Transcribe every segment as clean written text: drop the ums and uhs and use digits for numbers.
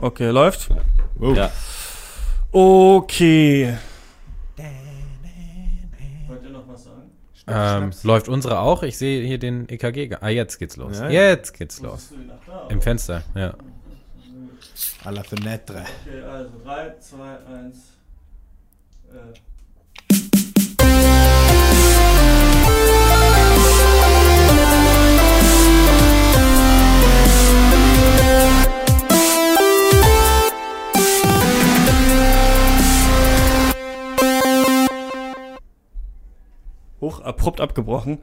Okay, läuft? Ja. Okay. Wollt ihr noch was sagen? Läuft unsere auch? Ich sehe hier den EKG. Jetzt geht's los. Ja, Jetzt geht's los. Im Fenster, ja. À la fenêtre. Okay, also 3, 2, 1. Abrupt abgebrochen.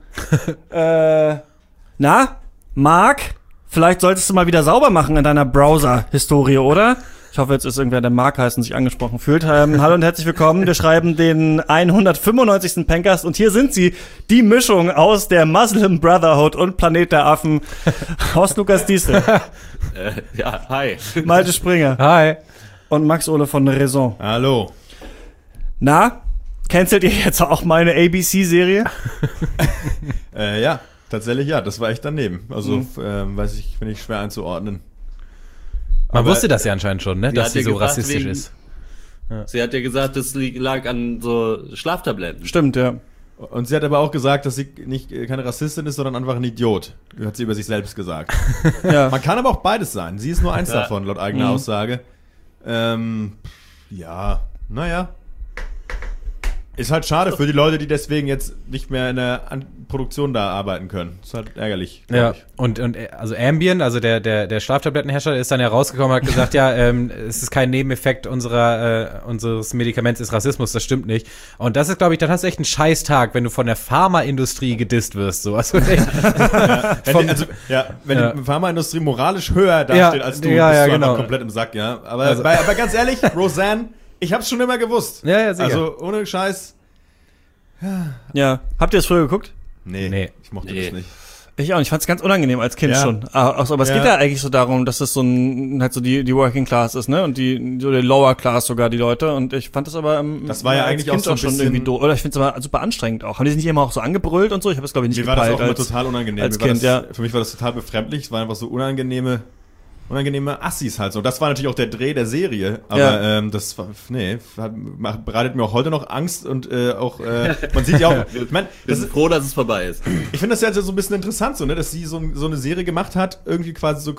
Na, Marc? Vielleicht solltest du mal wieder sauber machen in deiner Browser-Historie, oder? Ich hoffe, jetzt ist irgendwer, der Marc heißt und sich angesprochen fühlt. Hallo und herzlich willkommen. Wir schreiben den 195. Pencast und hier sind sie, die Mischung aus der Muslim Brotherhood und Planet der Affen. Horst Lukas Diesel. Ja, hi. Malte Springer. Hi. Und Max Ole von Raison. Hallo. Na, cancelt ihr jetzt auch meine ABC-Serie? Ja, tatsächlich ja, das war echt daneben. Also, finde ich schwer einzuordnen. Man wusste das ja anscheinend schon, ne, dass sie so gefragt, rassistisch ist. Ja. Sie hat ja gesagt, das lag an so Schlaftabletten. Stimmt, ja. Und sie hat aber auch gesagt, dass sie keine Rassistin ist, sondern einfach ein Idiot. Hat sie über sich selbst gesagt. Ja. Man kann aber auch beides sein. Sie ist nur eins davon, laut eigener Aussage. Ja, naja. Ist halt schade für die Leute, die deswegen jetzt nicht mehr in der Produktion da arbeiten können. Ist halt ärgerlich. Ja, und also Ambien, also der Schlaftablettenhersteller, ist dann ja rausgekommen und hat gesagt, ja, es ist kein Nebeneffekt unseres Medikaments ist Rassismus, das stimmt nicht. Und das ist, glaube ich, dann hast du echt einen Scheißtag, wenn du von der Pharmaindustrie gedisst wirst. So. Also echt, wenn die Pharmaindustrie moralisch höher dasteht als du, bist du einfach komplett im Sack, ja. Aber ganz ehrlich, Roseanne, ich hab's schon immer gewusst. Ja, sicher. Also ohne Scheiß. Ja. Habt ihr das früher geguckt? Nee. Ich mochte das nicht. Ich auch nicht. Ich fand's ganz unangenehm als Kind schon. Aber es geht ja eigentlich so darum, dass das so die Working Class ist, ne? Und die Lower Class sogar, die Leute. Und ich fand das aber das war ja eigentlich kind auch so ein bisschen irgendwie doof. Oder ich find's aber super anstrengend auch. Haben die sich nicht immer auch so angebrüllt und so? Ich habe es, glaube ich, nicht gepeilt. Mir war das auch als, total unangenehm. Als Kind, Für mich war das total befremdlich. Es war einfach so unangenehme Assis halt so. Das war natürlich auch der Dreh der Serie, aber das bereitet mir auch heute noch Angst und man sieht ja auch, ich meine, wir sind froh, dass es vorbei ist. Ich finde das ja so ein bisschen interessant, so, ne, dass sie so eine Serie gemacht hat, irgendwie quasi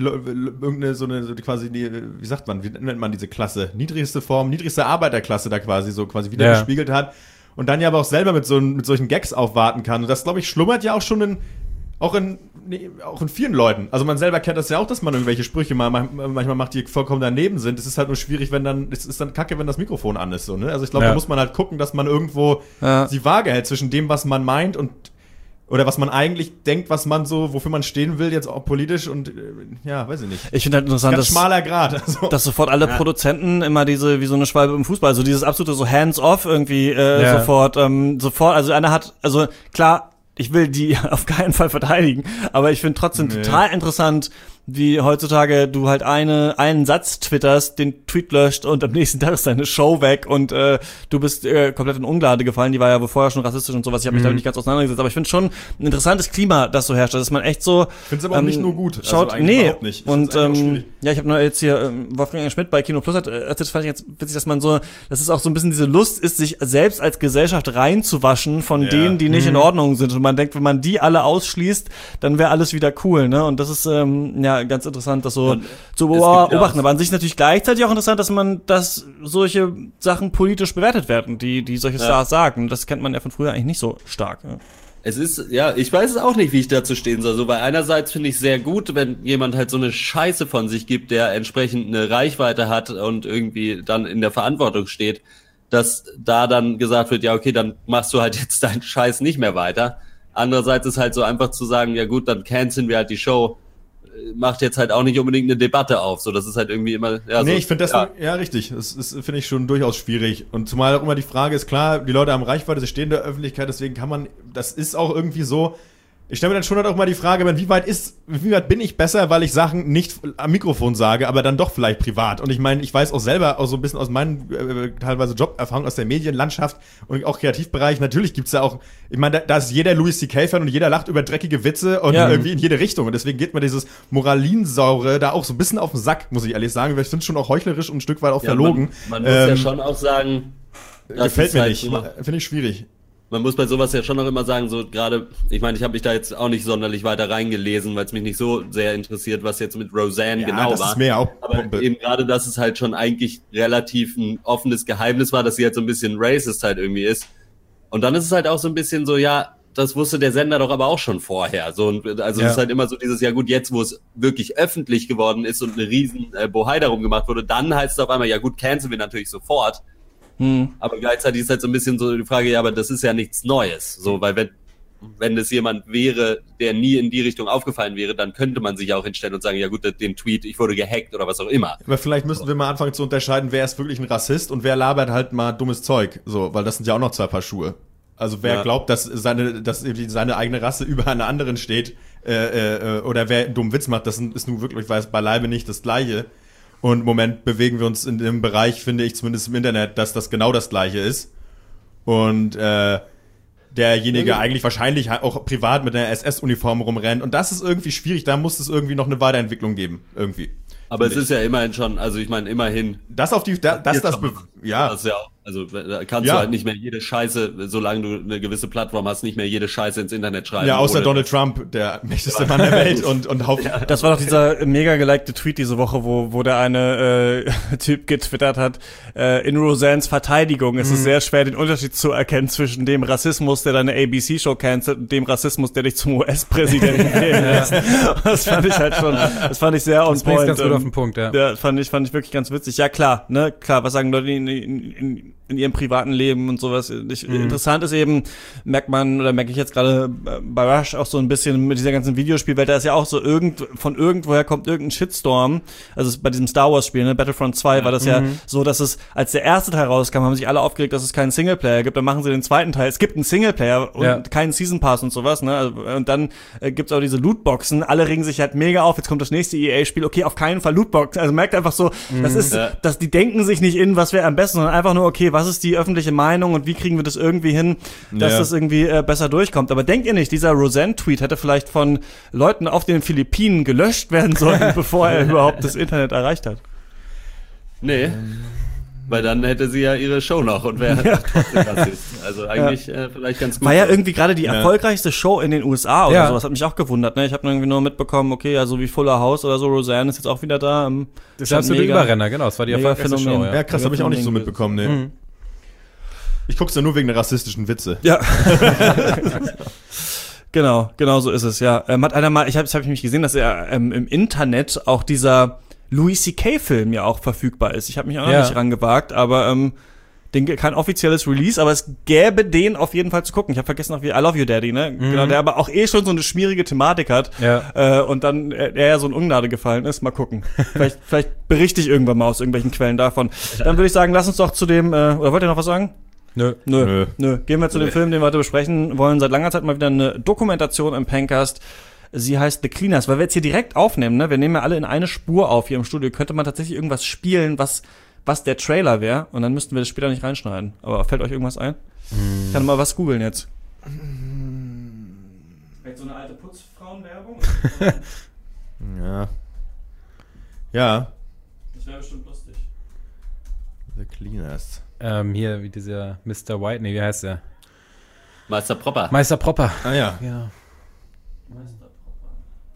wie sagt man, wie nennt man diese Klasse, niedrigste Arbeiterklasse da quasi wieder gespiegelt hat und dann ja aber auch selber mit solchen Gags aufwarten kann und das, glaube ich, schlummert ja auch schon auch in vielen Leuten. Also man selber kennt das ja auch, dass man irgendwelche Sprüche manchmal macht, die vollkommen daneben sind. Es ist halt nur schwierig, es ist dann kacke, wenn das Mikrofon an ist. So, ne? Also ich glaube, da muss man halt gucken, dass man irgendwo die Waage hält zwischen dem, was man meint oder was man eigentlich denkt, wofür man stehen will, jetzt auch politisch und weiß ich nicht. Ich finde halt interessant, ganz schmaler Grad. Also, dass sofort alle Produzenten immer wie so eine Schwalbe im Fußball, also dieses absolute so hands-off irgendwie sofort, also einer hat, also klar, ich will die auf keinen Fall verteidigen, aber ich finde trotzdem total interessant, wie heutzutage du halt einen Satz twitterst, den Tweet löscht und am nächsten Tag ist deine Show weg und du bist komplett in Ungnade gefallen. Die war ja wohl vorher schon rassistisch und sowas. Ich habe mich damit nicht ganz auseinandergesetzt, aber ich finde schon ein interessantes Klima, das so herrscht, dass man echt so ich finde es aber auch nicht nur gut. Schaut, also überhaupt nicht. Und ich habe nur jetzt hier Wolfgang Schmidt bei Kino Plus hat erzählt, fand ich jetzt witzig, dass man so, dass es auch so ein bisschen diese Lust ist, sich selbst als Gesellschaft reinzuwaschen von denen, die nicht in Ordnung sind. Und man denkt, wenn man die alle ausschließt, dann wäre alles wieder cool, ne? Und das ist ganz interessant, das so zu beobachten. Aber an sich natürlich gleichzeitig auch interessant, dass solche Sachen politisch bewertet werden, die solche Stars sagen. Das kennt man ja von früher eigentlich nicht so stark. Ja. Es ist, ich weiß es auch nicht, wie ich dazu stehen soll. So, weil einerseits finde ich sehr gut, wenn jemand halt so eine Scheiße von sich gibt, der entsprechend eine Reichweite hat und irgendwie dann in der Verantwortung steht, dass da dann gesagt wird, ja okay, dann machst du halt jetzt deinen Scheiß nicht mehr weiter. Andererseits ist halt so einfach zu sagen, ja gut, dann canceln wir halt die Show. Macht jetzt halt auch nicht unbedingt eine Debatte auf. So, das ist halt irgendwie immer. Ich finde das richtig. Das finde ich schon durchaus schwierig. Und zumal auch immer die Frage ist, klar, die Leute haben Reichweite, sie stehen in der Öffentlichkeit, deswegen kann man, das ist auch irgendwie so. Ich stelle mir dann schon halt auch mal die Frage, wie weit bin ich besser, weil ich Sachen nicht am Mikrofon sage, aber dann doch vielleicht privat. Und ich meine, ich weiß auch selber, auch so ein bisschen aus meinen teilweise Joberfahrungen aus der Medienlandschaft und auch Kreativbereich, natürlich gibt's da auch, ich meine, da ist jeder Louis C.K.-Fan und jeder lacht über dreckige Witze und irgendwie in jede Richtung. Und deswegen geht mir dieses Moralinsaure da auch so ein bisschen auf den Sack, muss ich ehrlich sagen, weil ich finde es schon auch heuchlerisch und ein Stück weit auch verlogen. Man muss ja schon auch sagen, gefällt mir nicht, finde ich schwierig. Man muss bei sowas ja schon noch immer sagen, so gerade, ich meine, ich habe mich da jetzt auch nicht sonderlich weiter reingelesen, weil es mich nicht so sehr interessiert, was jetzt mit Roseanne genau das war. Ist mir auch aber eben gerade, dass es halt schon eigentlich relativ ein offenes Geheimnis war, dass sie halt so ein bisschen racist halt irgendwie ist. Und dann ist es halt auch so ein bisschen so, ja, das wusste der Sender doch aber auch schon vorher. So, also es ist halt immer so dieses, ja gut, jetzt wo es wirklich öffentlich geworden ist und eine riesen Bohai darum gemacht wurde, dann heißt es auf einmal, ja gut, canceln wir natürlich sofort. Aber gleichzeitig ist halt so ein bisschen so die Frage, ja, aber das ist ja nichts Neues. So, weil wenn es jemand wäre, der nie in die Richtung aufgefallen wäre, dann könnte man sich auch hinstellen und sagen, ja gut, den Tweet, ich wurde gehackt oder was auch immer. Aber vielleicht müssen wir mal anfangen zu unterscheiden, wer ist wirklich ein Rassist und wer labert halt mal dummes Zeug. So, weil das sind ja auch noch zwei Paar Schuhe. Also wer glaubt, dass seine eigene Rasse über einer anderen steht, oder wer einen dummen Witz macht, das ist nun wirklich, weiß beileibe nicht das Gleiche. Und im Moment bewegen wir uns in dem Bereich, finde ich zumindest im Internet, dass das genau das Gleiche ist. Und derjenige eigentlich wahrscheinlich auch privat mit einer SS-Uniform rumrennt. Und das ist irgendwie schwierig, da muss es irgendwie noch eine Weiterentwicklung geben, irgendwie. Aber es ist ja immerhin schon, also ich meine, immerhin. Das auf die, das ist ja auch, also da kannst du halt nicht mehr jede Scheiße, solange du eine gewisse Plattform hast, nicht mehr jede Scheiße ins Internet schreiben. Ja, außer Donald Trump, der mächtigste Mann der Welt und Das war doch dieser mega gelikte Tweet diese Woche, wo der eine Typ getwittert hat, in Roseannes Verteidigung ist es sehr schwer, den Unterschied zu erkennen zwischen dem Rassismus, der deine ABC-Show cancelt, und dem Rassismus, der dich zum US-Präsidenten wählen lässt. Das fand ich halt schon, das fand ich sehr on point. Ganz gut auf den Punkt, ja. Ja, fand ich wirklich ganz witzig. Ja, klar, was sagen Leute in ihrem privaten Leben und sowas. Interessant ist eben, merke ich jetzt gerade bei Rush auch so ein bisschen mit dieser ganzen Videospielwelt, da ist ja auch so von irgendwoher kommt irgendein Shitstorm. Also bei diesem Star Wars Spiel, ne, Battlefront 2 war das ja so, dass es, als der erste Teil rauskam, haben sich alle aufgeregt, dass es keinen Singleplayer gibt. Dann machen sie den zweiten Teil. Es gibt einen Singleplayer und keinen Season Pass und sowas, ne. Und dann gibt's auch diese Lootboxen. Alle regen sich halt mega auf. Jetzt kommt das nächste EA-Spiel. Okay, auf keinen Fall Lootbox. Also merkt einfach so, das ist, dass die denken sich nicht in, was wäre am besten, sondern einfach nur, okay, was ist die öffentliche Meinung und wie kriegen wir das irgendwie hin, dass das irgendwie besser durchkommt. Aber denkt ihr nicht, dieser Roseanne-Tweet hätte vielleicht von Leuten auf den Philippinen gelöscht werden sollen, bevor er überhaupt das Internet erreicht hat? Nee, weil dann hätte sie ja ihre Show noch und wäre trotzdem Rassist. Also eigentlich vielleicht ganz gut. War ja irgendwie gerade die erfolgreichste Show in den USA oder sowas, hat mich auch gewundert. Ne? Ich habe irgendwie nur mitbekommen, okay, also wie Fuller House oder so, Roseanne ist jetzt auch wieder da. Das ist absolut Überrenner, genau, das war die erfolgreichste Show. Ja, krass, habe ich auch nicht so mitbekommen, ne. Ich guck's ja nur wegen der rassistischen Witze. Ja. Genau so ist es, ja. Hat einer mal, ich hab mich gesehen, dass er im Internet auch dieser Louis C.K.-Film ja auch verfügbar ist. Ich habe mich auch noch nicht rangewagt, aber kein offizielles Release, aber es gäbe den auf jeden Fall zu gucken. Ich habe vergessen noch wie I Love You Daddy, ne? Genau, der aber auch schon so eine schwierige Thematik hat. Ja. Und dann er ja so in Ungnade gefallen ist. Mal gucken. Vielleicht berichte ich irgendwann mal aus irgendwelchen Quellen davon. Dann würde ich sagen, lass uns doch zu dem, oder wollt ihr noch was sagen? Nö. Gehen wir zu dem Film, den wir heute besprechen wollen. Seit langer Zeit mal wieder eine Dokumentation im Pencast. Sie heißt The Cleaners, weil wir jetzt hier direkt aufnehmen, ne? Wir nehmen ja alle in eine Spur auf hier im Studio. Könnte man tatsächlich irgendwas spielen, was der Trailer wäre, und dann müssten wir das später nicht reinschneiden. Aber fällt euch irgendwas ein? Ich kann mal was googeln jetzt. Vielleicht so eine alte Putzfrauenwerbung? Ja. Das wäre bestimmt lustig. The Cleaners. Hier, wie dieser Mr. White, wie heißt der? Meister Propper. Ah ja. Genau. Meister Propper.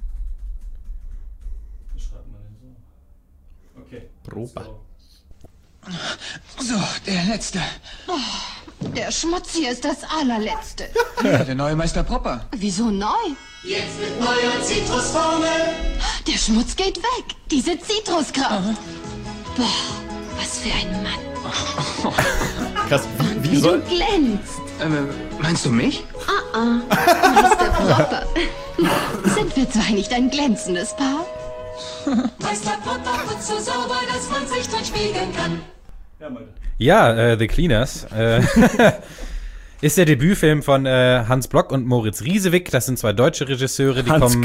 Wie schreibt man den so? Okay. Propper. So, der letzte. Oh, der Schmutz hier ist das allerletzte. Ja, der neue Meister Propper. Wieso neu? Jetzt mit neuer Zitrusformel. Der Schmutz geht weg. Diese Zitruskraft. Boah, was für ein Mann. Krass, wie Wie soll... du glänzt. Meinst du mich? Meister Propper. Sind wir zwar nicht ein glänzendes Paar? Meister Propper putzt so sauber, dass man sich drin spiegeln kann. Ja, The Cleaners. Ist der Debütfilm von Hans Block und Moritz Riesewick. Das sind 2 deutsche Regisseure, die kommen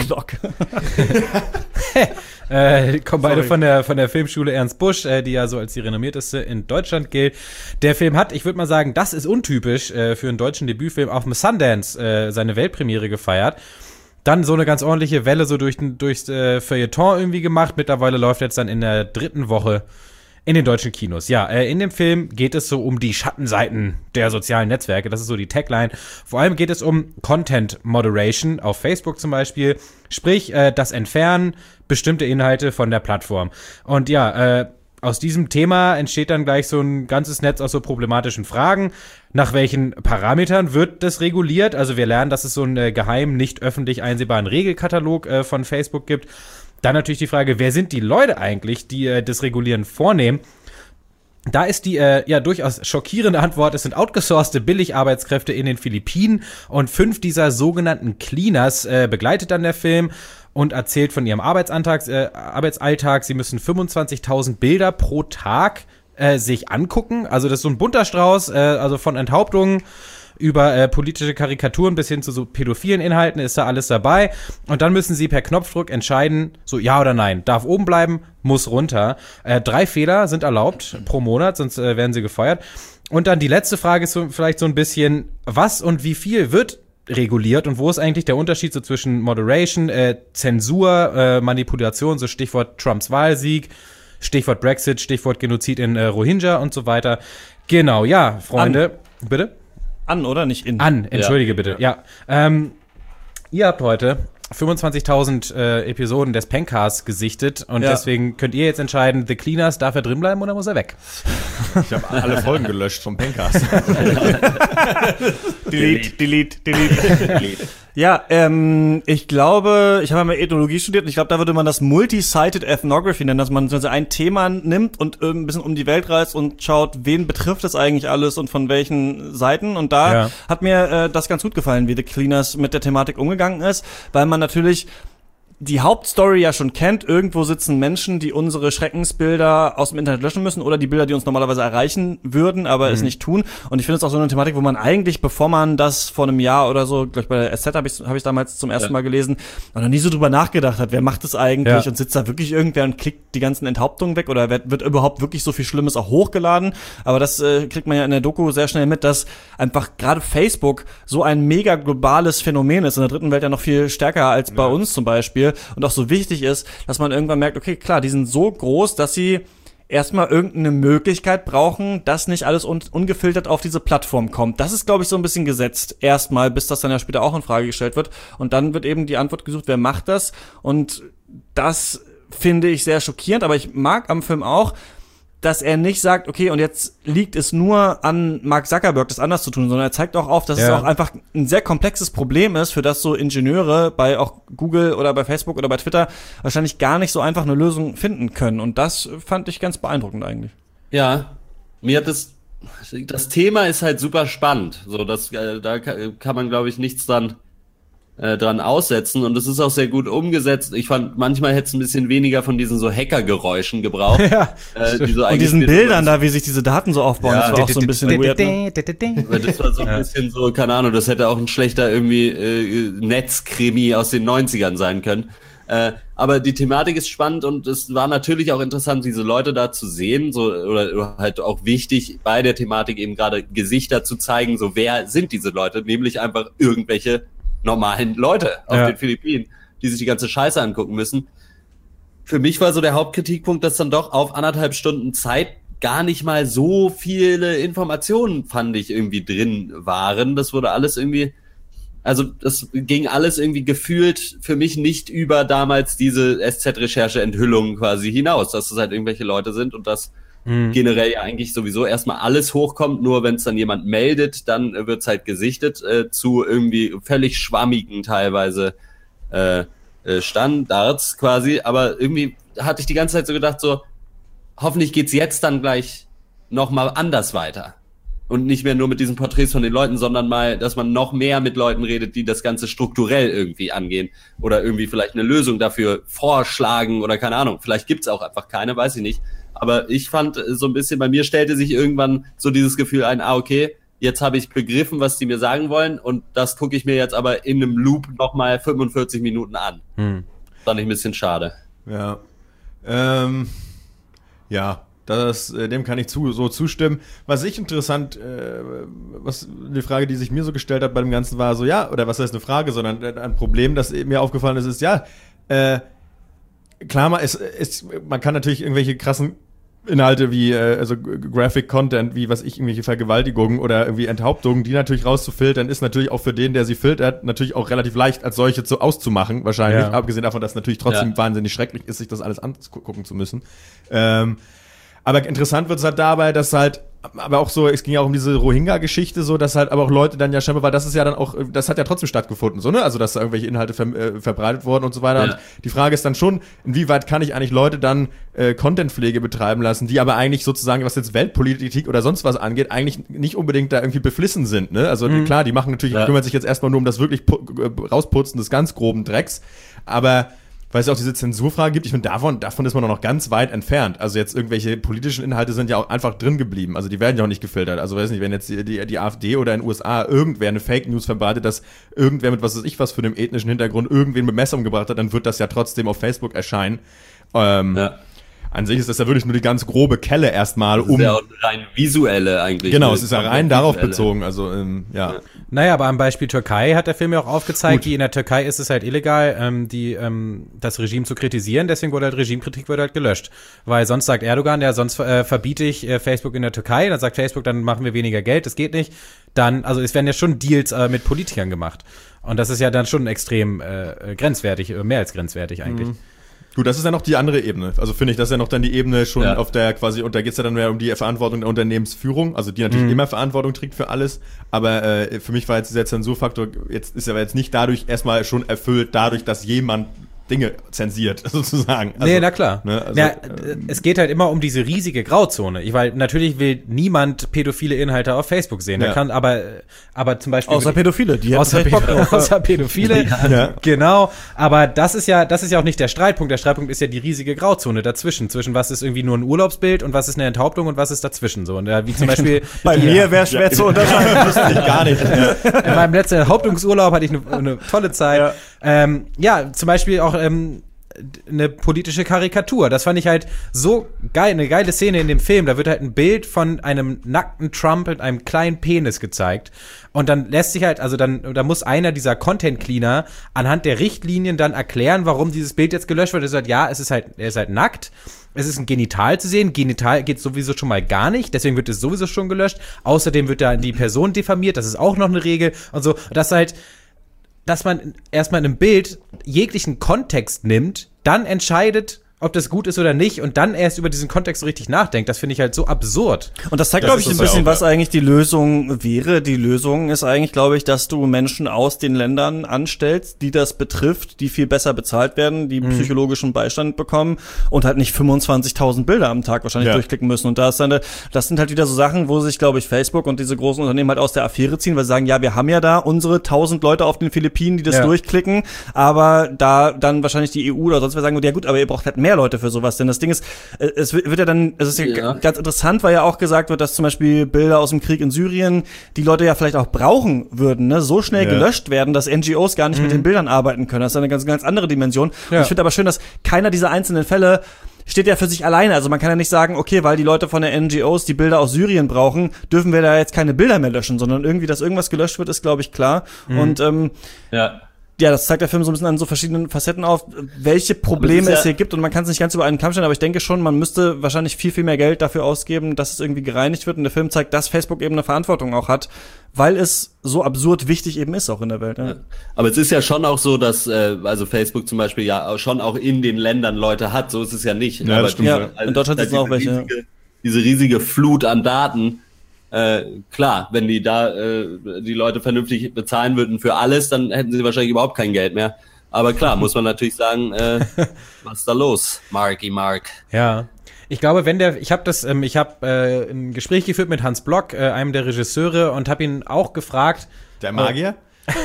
beide von der Filmschule Ernst Busch, die ja so als die renommierteste in Deutschland gilt. Der Film hat, ich würde mal sagen, das ist untypisch für einen deutschen Debütfilm, auf dem Sundance seine Weltpremiere gefeiert. Dann so eine ganz ordentliche Welle so durchs Feuilleton irgendwie gemacht. Mittlerweile läuft jetzt dann in der 3. Woche in den deutschen Kinos. Ja, in dem Film geht es so um die Schattenseiten der sozialen Netzwerke. Das ist so die Tagline. Vor allem geht es um Content Moderation auf Facebook zum Beispiel. Sprich, das Entfernen bestimmter Inhalte von der Plattform. Und ja, aus diesem Thema entsteht dann gleich so ein ganzes Netz aus so problematischen Fragen. Nach welchen Parametern wird das reguliert? Also wir lernen, dass es so einen geheim, nicht öffentlich einsehbaren Regelkatalog von Facebook gibt. Dann natürlich die Frage, wer sind die Leute eigentlich, die das Regulieren vornehmen? Da ist die durchaus schockierende Antwort, es sind outgesourcete Billigarbeitskräfte in den Philippinen und 5 dieser sogenannten Cleaners begleitet dann der Film und erzählt von ihrem Arbeitsalltag. Sie müssen 25.000 Bilder pro Tag sich angucken. Also das ist so ein bunter Strauß, also von Enthauptungen über politische Karikaturen bis hin zu so pädophilen Inhalten ist da alles dabei. Und dann müssen sie per Knopfdruck entscheiden, so ja oder nein. Darf oben bleiben, muss runter. 3 Fehler sind erlaubt pro Monat, sonst werden sie gefeuert. Und dann die letzte Frage ist so, vielleicht so ein bisschen, was und wie viel wird reguliert und wo ist eigentlich der Unterschied so zwischen Moderation, Zensur, Manipulation, so Stichwort Trumps Wahlsieg, Stichwort Brexit, Stichwort Genozid in Rohingya und so weiter. Genau, ja, Freunde. Bitte? An, oder? Nicht in. An, entschuldige bitte. Ja. Ihr habt heute 25.000 Episoden des Pencast gesichtet und deswegen könnt ihr jetzt entscheiden, The Cleaners, darf er drin bleiben oder muss er weg? Ich habe alle Folgen gelöscht vom Pencast. Delete. Ja, ich glaube, ich habe ja mal Ethnologie studiert und ich glaube, da würde man das Multi-Sided Ethnography nennen, dass man also ein Thema nimmt und ein bisschen um die Welt reist und schaut, wen betrifft das eigentlich alles und von welchen Seiten. Und da hat mir das ganz gut gefallen, wie The Cleaners mit der Thematik umgegangen ist, weil man natürlich die Hauptstory ja schon kennt. Irgendwo sitzen Menschen, die unsere Schreckensbilder aus dem Internet löschen müssen oder die Bilder, die uns normalerweise erreichen würden, aber es nicht tun. Und ich finde es auch so eine Thematik, wo man eigentlich, bevor man das vor einem Jahr oder so, glaube ich bei der SZ habe ich damals zum ersten Mal gelesen, noch nie so drüber nachgedacht hat, wer macht das eigentlich und sitzt da wirklich irgendwer und klickt die ganzen Enthauptungen weg oder wird überhaupt wirklich so viel Schlimmes auch hochgeladen. Aber das kriegt man ja in der Doku sehr schnell mit, dass einfach gerade Facebook so ein mega globales Phänomen ist, in der dritten Welt ja noch viel stärker als bei uns zum Beispiel. Und auch so wichtig ist, dass man irgendwann merkt, okay, klar, die sind so groß, dass sie erstmal irgendeine Möglichkeit brauchen, dass nicht alles ungefiltert auf diese Plattform kommt. Das ist, glaube ich, so ein bisschen gesetzt erstmal, bis das dann ja später auch in Frage gestellt wird. Und dann wird eben die Antwort gesucht, wer macht das? Und das finde ich sehr schockierend, aber ich mag am Film auch, dass er nicht sagt, okay, und jetzt liegt es nur an Mark Zuckerberg, das anders zu tun, sondern er zeigt auch auf, dass es auch einfach ein sehr komplexes Problem ist, für das so Ingenieure bei auch Google oder bei Facebook oder bei Twitter wahrscheinlich gar nicht so einfach eine Lösung finden können. Und das fand ich ganz beeindruckend eigentlich. Ja, mir hat das Thema ist halt super spannend. So, da kann man, glaube ich, nichts dran aussetzen und es ist auch sehr gut umgesetzt. Ich fand, manchmal hätte es ein bisschen weniger von diesen so Hackergeräuschen gebraucht. Die so und diesen Bildern da, wie sich diese Daten so aufbauen, das war auch so ein bisschen weird. Weil das war so ein bisschen so, keine Ahnung, das hätte auch ein schlechter irgendwie Netzkrimi aus den 90ern sein können. Aber die Thematik ist spannend und es war natürlich auch interessant, diese Leute da zu sehen, so, oder halt auch wichtig bei der Thematik eben gerade Gesichter zu zeigen, so wer sind diese Leute, nämlich einfach irgendwelche normalen Leute auf den Philippinen, die sich die ganze Scheiße angucken müssen. Für mich war so der Hauptkritikpunkt, dass dann doch auf 1,5 Stunden Zeit gar nicht mal so viele Informationen, fand ich, irgendwie drin waren. Das wurde alles irgendwie, also das ging alles irgendwie gefühlt für mich nicht über damals diese SZ-Recherche-Enthüllungen quasi hinaus, dass das halt irgendwelche Leute sind und das generell ja eigentlich sowieso erstmal alles hochkommt, nur wenn es dann jemand meldet, dann wird's halt gesichtet zu irgendwie völlig schwammigen teilweise Standards quasi, aber irgendwie hatte ich die ganze Zeit so gedacht, so hoffentlich geht's jetzt dann gleich nochmal anders weiter und nicht mehr nur mit diesen Porträts von den Leuten, sondern mal, dass man noch mehr mit Leuten redet, die das Ganze strukturell irgendwie angehen oder irgendwie vielleicht eine Lösung dafür vorschlagen oder keine Ahnung, vielleicht gibt's auch einfach keine, weiß ich nicht. Aber ich fand so ein bisschen, bei mir stellte sich irgendwann so dieses Gefühl ein, okay, jetzt habe ich begriffen, was die mir sagen wollen und das gucke ich mir jetzt aber in einem Loop nochmal 45 Minuten an. Fand ich ein bisschen schade. Ja. Dem kann ich so zustimmen. Was ich interessant, was eine Frage, die sich mir so gestellt hat bei dem Ganzen war, so oder was heißt eine Frage, sondern ein Problem, das mir aufgefallen ist, klar, man kann natürlich irgendwelche krassen Inhalte wie also Graphic Content, wie irgendwelche Vergewaltigungen oder irgendwie Enthauptungen, die natürlich rauszufiltern, ist natürlich auch für den, der sie filtert, natürlich auch relativ leicht als solche auszumachen, wahrscheinlich, abgesehen davon, dass natürlich trotzdem wahnsinnig schrecklich ist, sich das alles angucken zu müssen. Aber interessant wird es halt dabei, dass halt, aber auch so, es ging ja auch um diese Rohingya-Geschichte, so, dass halt aber auch Leute dann ja scheinbar, weil das ist ja dann auch, das hat ja trotzdem stattgefunden, so, ne? Also, dass da irgendwelche Inhalte verbreitet wurden und so weiter. Ja. Und die Frage ist dann schon, inwieweit kann ich eigentlich Leute dann Contentpflege betreiben lassen, die aber eigentlich sozusagen, was jetzt Weltpolitik oder sonst was angeht, eigentlich nicht unbedingt da irgendwie beflissen sind, ne? Also, klar, die machen natürlich, kümmern sich jetzt erstmal nur um das wirklich Rausputzen des ganz groben Drecks, aber weil es auch diese Zensurfrage gibt, ich finde, davon ist man noch ganz weit entfernt. Also jetzt irgendwelche politischen Inhalte sind ja auch einfach drin geblieben. Also die werden ja auch nicht gefiltert. Also weiß nicht, wenn jetzt die AfD oder in den USA irgendwer eine Fake News verbreitet, dass irgendwer mit was für einem ethnischen Hintergrund irgendwen mit Messer umgebracht hat, dann wird das ja trotzdem auf Facebook erscheinen. An sich ist das ja wirklich nur die ganz grobe Kelle erstmal. Das ist ja auch rein visuelle eigentlich. Genau, es ist ja rein darauf bezogen. Also, Naja, aber am Beispiel Türkei hat der Film ja auch aufgezeigt, wie in der Türkei ist es halt illegal, das Regime zu kritisieren. Deswegen wurde halt Regimekritik gelöscht. Weil sonst sagt Erdogan, sonst verbiete ich Facebook in der Türkei. Dann sagt Facebook, dann machen wir weniger Geld, das geht nicht. Dann, also es werden ja schon Deals mit Politikern gemacht. Und das ist ja dann schon extrem grenzwertig, mehr als grenzwertig eigentlich. Gut, das ist ja noch die andere Ebene. Also finde ich, das ist ja noch dann die Ebene schon auf der quasi, und da geht's ja dann mehr um die Verantwortung der Unternehmensführung, also die natürlich immer Verantwortung trägt für alles, aber für mich war jetzt dieser Zensurfaktor, ist aber jetzt nicht dadurch erstmal schon erfüllt, dadurch, dass jemand Dinge zensiert, sozusagen. Also, nee, na klar. Ne, also, es geht halt immer um diese riesige Grauzone. Weil natürlich will niemand pädophile Inhalte auf Facebook sehen. Da kann aber zum Beispiel außer Pädophile, außer Pädophile, genau. Aber das ist ja auch nicht der Streitpunkt. Der Streitpunkt ist ja die riesige Grauzone dazwischen, zwischen was ist irgendwie nur ein Urlaubsbild und was ist eine Enthauptung und was ist dazwischen so. Und wie zum Beispiel bei mir wäre es schwer zu unterscheiden. Wusste ich gar nicht. In meinem letzten Enthauptungsurlaub hatte ich eine tolle Zeit. Zum Beispiel auch eine politische Karikatur. Das fand ich halt so geil, eine geile Szene in dem Film. Da wird halt ein Bild von einem nackten Trump mit einem kleinen Penis gezeigt. Und dann lässt sich halt, da muss einer dieser Content Cleaner anhand der Richtlinien dann erklären, warum dieses Bild jetzt gelöscht wird. Er sagt, er ist halt nackt. Es ist ein Genital zu sehen. Genital geht sowieso schon mal gar nicht. Deswegen wird es sowieso schon gelöscht. Außerdem wird da die Person diffamiert. Das ist auch noch eine Regel. Und so, dass man erstmal in einem Bild jeglichen Kontext nimmt, dann entscheidet, ob das gut ist oder nicht und dann erst über diesen Kontext so richtig nachdenkt. Das finde ich halt so absurd. Und das zeigt, glaube ich, ein bisschen, was eigentlich die Lösung wäre. Die Lösung ist eigentlich, glaube ich, dass du Menschen aus den Ländern anstellst, die das betrifft, die viel besser bezahlt werden, die psychologischen Beistand bekommen und halt nicht 25.000 Bilder am Tag wahrscheinlich durchklicken müssen. Und das sind halt wieder so Sachen, wo sich, glaube ich, Facebook und diese großen Unternehmen halt aus der Affäre ziehen, weil sie sagen, wir haben ja da unsere 1.000 Leute auf den Philippinen, die das durchklicken, aber da dann wahrscheinlich die EU oder sonst wer sagen, ja gut, aber ihr braucht halt mehr Leute für sowas, denn das Ding ist, es ist ja ganz interessant, weil ja auch gesagt wird, dass zum Beispiel Bilder aus dem Krieg in Syrien die Leute ja vielleicht auch brauchen würden, ne, so schnell gelöscht werden, dass NGOs gar nicht mit den Bildern arbeiten können. Das ist eine ganz andere Dimension. Und ich finde aber schön, dass keiner dieser einzelnen Fälle steht ja für sich alleine. Also man kann ja nicht sagen, okay, weil die Leute von der NGOs die Bilder aus Syrien brauchen, dürfen wir da jetzt keine Bilder mehr löschen, sondern irgendwie, dass irgendwas gelöscht wird, ist, glaube ich, klar. Und das zeigt der Film so ein bisschen an so verschiedenen Facetten auf, welche Probleme es hier gibt. Und man kann es nicht ganz über einen Kamm stellen, aber ich denke schon, man müsste wahrscheinlich viel, viel mehr Geld dafür ausgeben, dass es irgendwie gereinigt wird. Und der Film zeigt, dass Facebook eben eine Verantwortung auch hat, weil es so absurd wichtig eben ist auch in der Welt. Ja. Aber es ist ja schon auch so, dass also Facebook zum Beispiel ja schon auch in den Ländern Leute hat. So ist es ja nicht. Ja, aber das stimmt. In Deutschland sind es auch welche. Diese riesige Flut an Daten. Klar, wenn die die Leute vernünftig bezahlen würden für alles, dann hätten sie wahrscheinlich überhaupt kein Geld mehr. Aber klar, muss man natürlich sagen, was ist da los, Mark? Ja, ich glaube, ich habe ein Gespräch geführt mit Hans Block, einem der Regisseure, und habe ihn auch gefragt. Der Magier?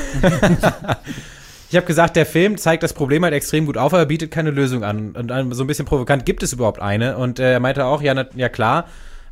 Ich habe gesagt, der Film zeigt das Problem halt extrem gut auf, aber bietet keine Lösung an. Und so ein bisschen provokant, gibt es überhaupt eine? Und er meinte auch, ja klar.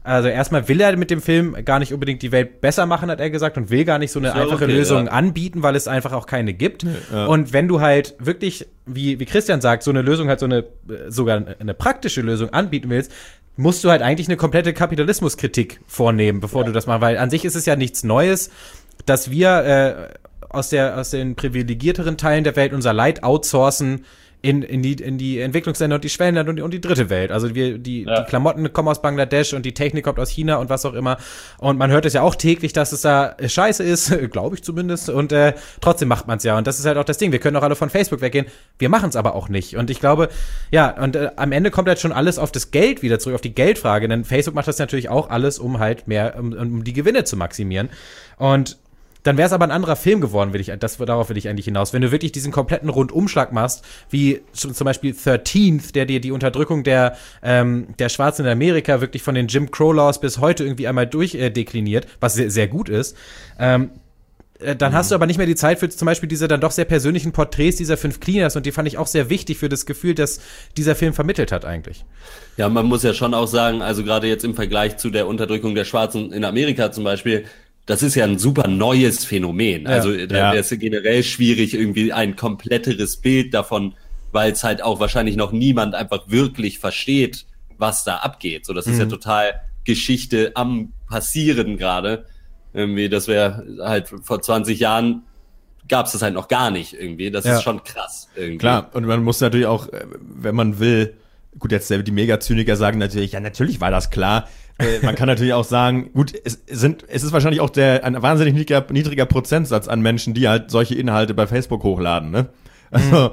Also erstmal will er mit dem Film gar nicht unbedingt die Welt besser machen, hat er gesagt, und will gar nicht so eine einfache Lösung anbieten, weil es einfach auch keine gibt. Ja. Und wenn du halt wirklich, wie Christian sagt, so eine Lösung halt sogar eine praktische Lösung anbieten willst, musst du halt eigentlich eine komplette Kapitalismuskritik vornehmen, bevor du das machst, weil an sich ist es ja nichts Neues, dass wir aus den privilegierteren Teilen der Welt unser Leid outsourcen in die Entwicklungsländer und die Schwellenländer und die dritte Welt. Also die Klamotten kommen aus Bangladesch und die Technik kommt aus China und was auch immer. Und man hört es ja auch täglich, dass es da scheiße ist, glaube ich zumindest. Und trotzdem macht man es ja. Und das ist halt auch das Ding. Wir können auch alle von Facebook weggehen. Wir machen es aber auch nicht. Und ich glaube, am Ende kommt halt schon alles auf das Geld wieder zurück, auf die Geldfrage. Denn Facebook macht das natürlich auch alles, um halt mehr, um die Gewinne zu maximieren. Und dann wäre es aber ein anderer Film geworden, darauf will ich eigentlich hinaus. Wenn du wirklich diesen kompletten Rundumschlag machst, wie zum Beispiel 13th, der dir die Unterdrückung der Schwarzen in Amerika wirklich von den Jim Crow Laws bis heute irgendwie einmal durchdekliniert, was sehr, sehr gut ist, dann hast du aber nicht mehr die Zeit für zum Beispiel diese dann doch sehr persönlichen Porträts dieser 5 Cleaners, und die fand ich auch sehr wichtig für das Gefühl, das dieser Film vermittelt hat eigentlich. Ja, man muss ja schon auch sagen, also gerade jetzt im Vergleich zu der Unterdrückung der Schwarzen in Amerika zum Beispiel, das ist ja ein super neues Phänomen. Ja, also da ist ja generell schwierig, irgendwie ein kompletteres Bild davon, weil es halt auch wahrscheinlich noch niemand einfach wirklich versteht, was da abgeht. So, das ist ja total Geschichte am Passieren gerade. Irgendwie, das wäre halt vor 20 Jahren gab es das halt noch gar nicht irgendwie. Das ist schon krass irgendwie. Klar, und man muss natürlich auch, wenn man will, gut, jetzt die Mega-Zyniker sagen natürlich, ja, natürlich war das klar. Man kann natürlich auch sagen, gut, es ist wahrscheinlich auch ein wahnsinnig niedriger Prozentsatz an Menschen, die halt solche Inhalte bei Facebook hochladen, ne? Also,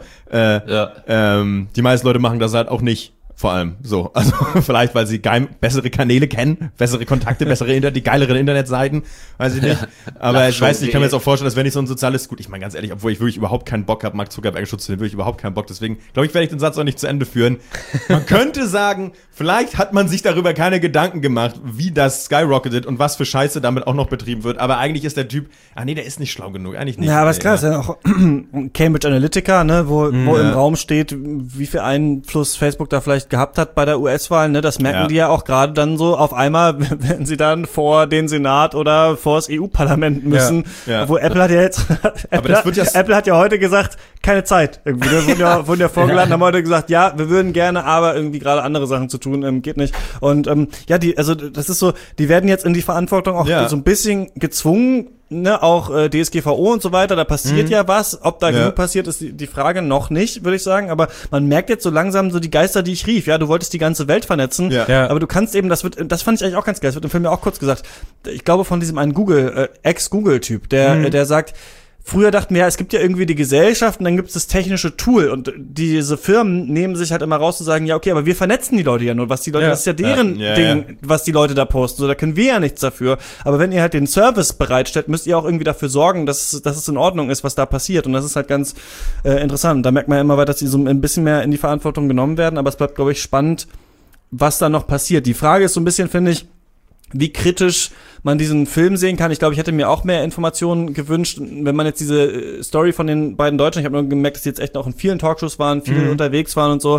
die meisten Leute machen das halt auch nicht. Vor allem so. Also vielleicht, weil sie bessere Kanäle kennen, bessere Kontakte, die geileren Internetseiten, weiß ich nicht. Aber ich weiß nicht, ich kann mir jetzt auch vorstellen, dass wenn ich so ein soziales, gut, ich meine ganz ehrlich, obwohl ich wirklich überhaupt keinen Bock habe, Mark Zuckerberg Schutz zu nehmen, wirklich überhaupt keinen Bock. Deswegen glaube ich, werde ich den Satz auch nicht zu Ende führen. Man könnte sagen, vielleicht hat man sich darüber keine Gedanken gemacht, wie das skyrocketet und was für Scheiße damit auch noch betrieben wird. Aber eigentlich ist der Typ, der ist nicht schlau genug. Eigentlich nicht. Ja, aber ist klar, ist ja auch Cambridge Analytica, ne, wo im Raum steht, wie viel Einfluss Facebook da vielleicht gehabt hat bei der US-Wahl, ne, das merken die ja auch gerade dann so auf einmal, wenn sie dann vor den Senat oder vor das EU-Parlament müssen, wo Apple hat ja jetzt, Apple hat ja heute gesagt, keine Zeit, irgendwie, ne, wurden ja vorgeladen, haben heute gesagt, ja, wir würden gerne, aber irgendwie gerade andere Sachen zu tun, geht nicht. Und, das ist so, die werden jetzt in die Verantwortung auch so ein bisschen gezwungen, ne, auch DSGVO und so weiter, da passiert ja was. Ob da genug passiert, ist die Frage noch nicht, würde ich sagen. Aber man merkt jetzt so langsam so die Geister, die ich rief. Ja, du wolltest die ganze Welt vernetzen, aber du kannst eben, das fand ich eigentlich auch ganz geil, das wird im Film ja auch kurz gesagt. Ich glaube von diesem einen Ex-Google-Typ, der sagt, früher dachten wir, ja, es gibt ja irgendwie die Gesellschaft und dann gibt es das technische Tool, und diese Firmen nehmen sich halt immer raus zu sagen, ja, okay, aber wir vernetzen die Leute ja nur, das ist ja deren Ding, was die Leute da posten, so, da können wir ja nichts dafür. Aber wenn ihr halt den Service bereitstellt, müsst ihr auch irgendwie dafür sorgen, dass es in Ordnung ist, was da passiert, und das ist halt ganz interessant. Da merkt man ja immer weiter, dass die so ein bisschen mehr in die Verantwortung genommen werden, aber es bleibt, glaube ich, spannend, was da noch passiert. Die Frage ist so ein bisschen, finde ich, wie kritisch man diesen Film sehen kann. Ich glaube, ich hätte mir auch mehr Informationen gewünscht, wenn man jetzt diese Story von den beiden Deutschen, ich habe nur gemerkt, dass die jetzt echt auch in vielen Talkshows waren, viel unterwegs waren und so,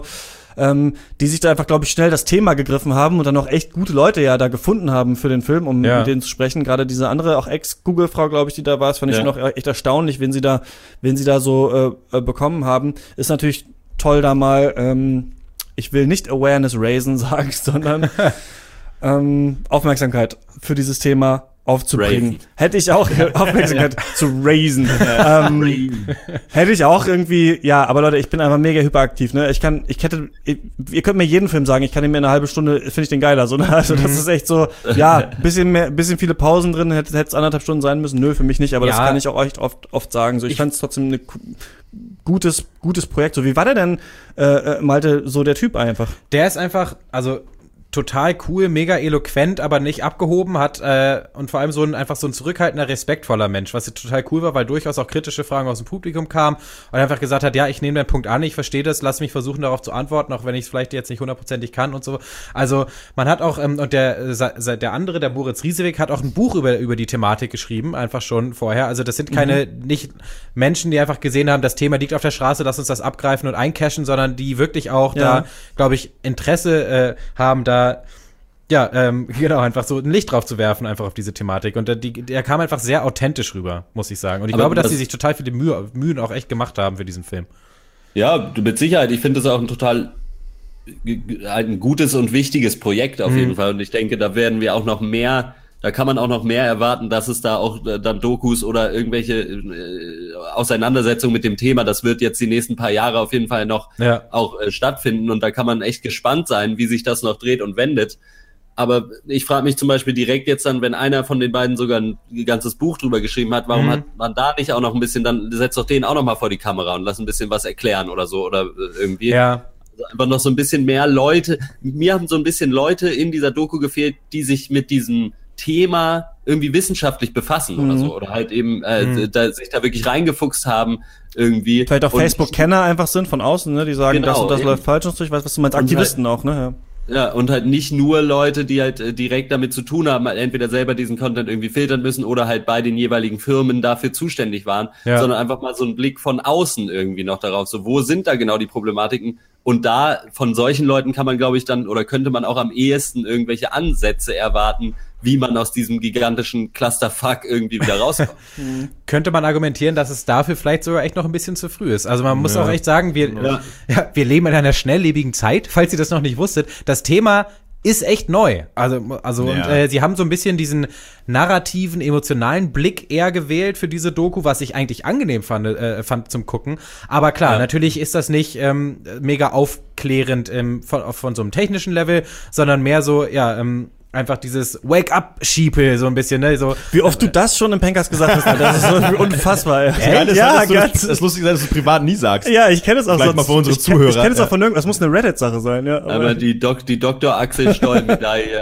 die sich da einfach, glaube ich, schnell das Thema gegriffen haben und dann auch echt gute Leute ja da gefunden haben für den Film, um mit denen zu sprechen. Gerade diese andere, auch Ex-Google-Frau, glaube ich, die da war, das fand ich schon auch echt erstaunlich, wen sie da so bekommen haben. Ist natürlich toll, da mal, ich will nicht Awareness raisen sagen, sondern Aufmerksamkeit für dieses Thema aufzubringen. Hätte ich auch Aufmerksamkeit zu raisen. Hätte ich auch irgendwie, ja, aber Leute, ich bin einfach mega hyperaktiv, ne? Ihr könnt mir jeden Film sagen, ich kann ihn mir in einer halben Stunde, finde ich den geiler, so, ne? Also das ist echt so, ja, bisschen viele Pausen drin, hätte es 1,5 Stunden sein müssen, nö, für mich nicht, aber das kann ich auch echt oft sagen, so, ich fand es trotzdem ein gutes Projekt, so, wie war der denn, Malte, so der Typ einfach? Der ist einfach, also total cool, mega eloquent, aber nicht abgehoben, hat und vor allem so ein zurückhaltender, respektvoller Mensch, was total cool war, weil durchaus auch kritische Fragen aus dem Publikum kamen und einfach gesagt hat, ja, ich nehme den Punkt an, ich verstehe das, lass mich versuchen, darauf zu antworten, auch wenn ich es vielleicht jetzt nicht 100%ig kann und so. Also man hat auch, und der andere, der Moritz Riesewig, hat auch ein Buch über die Thematik geschrieben, einfach schon vorher. Also das sind nicht Menschen, die einfach gesehen haben, das Thema liegt auf der Straße, lass uns das abgreifen und eincashen, sondern die wirklich auch da, glaube ich, Interesse haben, da genau, einfach so ein Licht drauf zu werfen, einfach auf diese Thematik. Und der kam einfach sehr authentisch rüber, muss ich sagen. Und ich glaube, dass die sich total viele Mühen auch echt gemacht haben für diesen Film. Ja, mit Sicherheit. Ich finde das auch ein gutes und wichtiges Projekt auf jeden Fall. Und ich denke, da werden wir auch noch mehr, da kann man auch noch mehr erwarten, dass es da auch dann Dokus oder irgendwelche Auseinandersetzungen mit dem Thema, das wird jetzt die nächsten paar Jahre auf jeden Fall noch auch stattfinden. Und da kann man echt gespannt sein, wie sich das noch dreht und wendet. Aber ich frage mich zum Beispiel direkt jetzt dann, wenn einer von den beiden sogar ein ganzes Buch drüber geschrieben hat, warum hat man da nicht auch noch ein bisschen, dann setzt doch den auch noch mal vor die Kamera und lass ein bisschen was erklären oder so oder irgendwie. Ja. Also einfach noch so ein bisschen mehr Leute. Mir haben so ein bisschen Leute in dieser Doku gefehlt, die sich mit diesem Thema irgendwie wissenschaftlich befassen oder so. Oder halt eben sich da wirklich reingefuchst haben irgendwie. Vielleicht auch Facebook-Kenner einfach sind von außen, ne? Die sagen, das und das läuft falsch und so. Ich weiß, was du meinst. Aktivisten halt, auch, ne? Ja. Ja, und halt nicht nur Leute, die halt direkt damit zu tun haben, halt entweder selber diesen Content irgendwie filtern müssen oder halt bei den jeweiligen Firmen dafür zuständig waren, sondern einfach mal so einen Blick von außen irgendwie noch darauf, so wo sind da genau die Problematiken? Und da von solchen Leuten kann man, glaube ich, dann oder könnte man auch am ehesten irgendwelche Ansätze erwarten, wie man aus diesem gigantischen Clusterfuck irgendwie wieder rauskommt. Könnte man argumentieren, dass es dafür vielleicht sogar echt noch ein bisschen zu früh ist. Also man muss auch echt sagen, wir leben in einer schnelllebigen Zeit, falls ihr das noch nicht wusstet. Das Thema ist echt neu. Und sie haben so ein bisschen diesen narrativen, emotionalen Blick eher gewählt für diese Doku, was ich eigentlich angenehm fand zum Gucken. Aber klar, natürlich ist das nicht mega aufklärend von so einem technischen Level, sondern mehr so, einfach dieses Wake-up-Schiepel so ein bisschen, ne? So, wie oft du das schon im Pencast gesagt hast, das ist so unfassbar. Das Lustige ist, dass du privat nie sagst. Ja, ich kenne es auch vielleicht mal für unsere Zuhörer. Ich kenne es auch von nirgendwo. Das muss eine Reddit-Sache sein, ja. Aber die Dr. Axel Stoll-Medaille.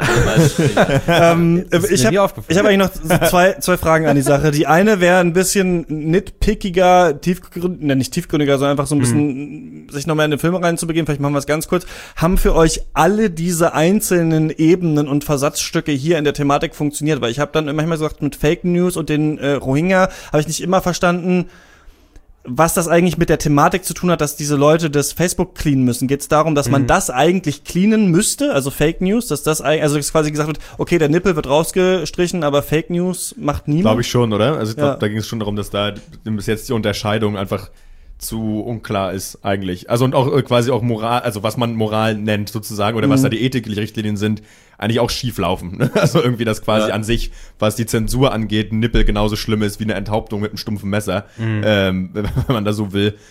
Ich hab eigentlich noch zwei Fragen an die Sache. Die eine wäre ein bisschen nitpickiger, nicht tiefgründiger, sondern einfach so ein bisschen sich noch mehr in den Film reinzubegeben. Vielleicht machen wir es ganz kurz. Haben für euch alle diese einzelnen Ebenen und Versatzstücke hier in der Thematik funktioniert? Weil ich habe dann manchmal gesagt, mit Fake News und den Rohingya habe ich nicht immer verstanden, was das eigentlich mit der Thematik zu tun hat, dass diese Leute das Facebook cleanen müssen. Geht es darum, dass man das eigentlich cleanen müsste, also Fake News, dass das quasi gesagt wird, okay, der Nippel wird rausgestrichen, aber Fake News macht niemand? Glaube ich schon, oder? Also ich glaube, da ging es schon darum, dass da bis jetzt die Unterscheidung einfach zu unklar ist eigentlich. Also und auch quasi auch Moral, also was man Moral nennt sozusagen oder was da die Ethikrichtlinien sind, eigentlich auch schief laufen. Ne? Also irgendwie das quasi an sich, was die Zensur angeht, ein Nippel genauso schlimm ist wie eine Enthauptung mit einem stumpfen Messer, wenn man da so will.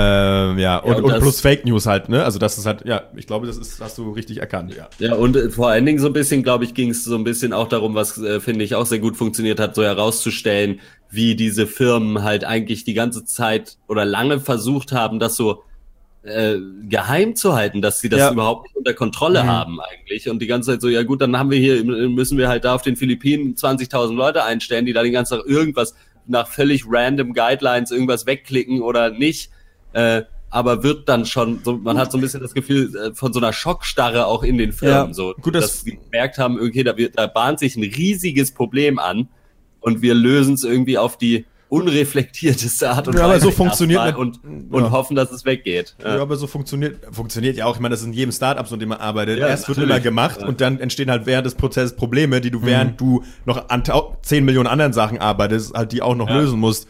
Und plus Fake News halt, ne? Also das ist halt, ich glaube, hast du richtig erkannt, Ja, und vor allen Dingen so ein bisschen, glaube ich, ging es so ein bisschen auch darum, was finde ich auch sehr gut funktioniert hat, so herauszustellen, wie diese Firmen halt eigentlich die ganze Zeit oder lange versucht haben, das so geheim zu halten, dass sie das überhaupt nicht unter Kontrolle haben eigentlich. Und die ganze Zeit so, ja gut, dann müssen wir halt da auf den Philippinen 20.000 Leute einstellen, die da den ganzen Tag irgendwas nach völlig random Guidelines irgendwas wegklicken oder nicht. Aber wird dann schon, so, man hat so ein bisschen das Gefühl von so einer Schockstarre auch in den Firmen, so, gut, dass sie gemerkt haben, okay, da bahnt sich ein riesiges Problem an und wir lösen es irgendwie auf die unreflektierteste Art und Weise. Ja, aber so funktioniert und hoffen, dass es weggeht. Ja, aber so funktioniert ja auch. Ich meine, das ist in jedem Startup, so in dem man arbeitet. Ja, erst wird immer gemacht und dann entstehen halt während des Prozesses Probleme, die du, während du noch an 10 Millionen anderen Sachen arbeitest, halt die auch noch lösen musst.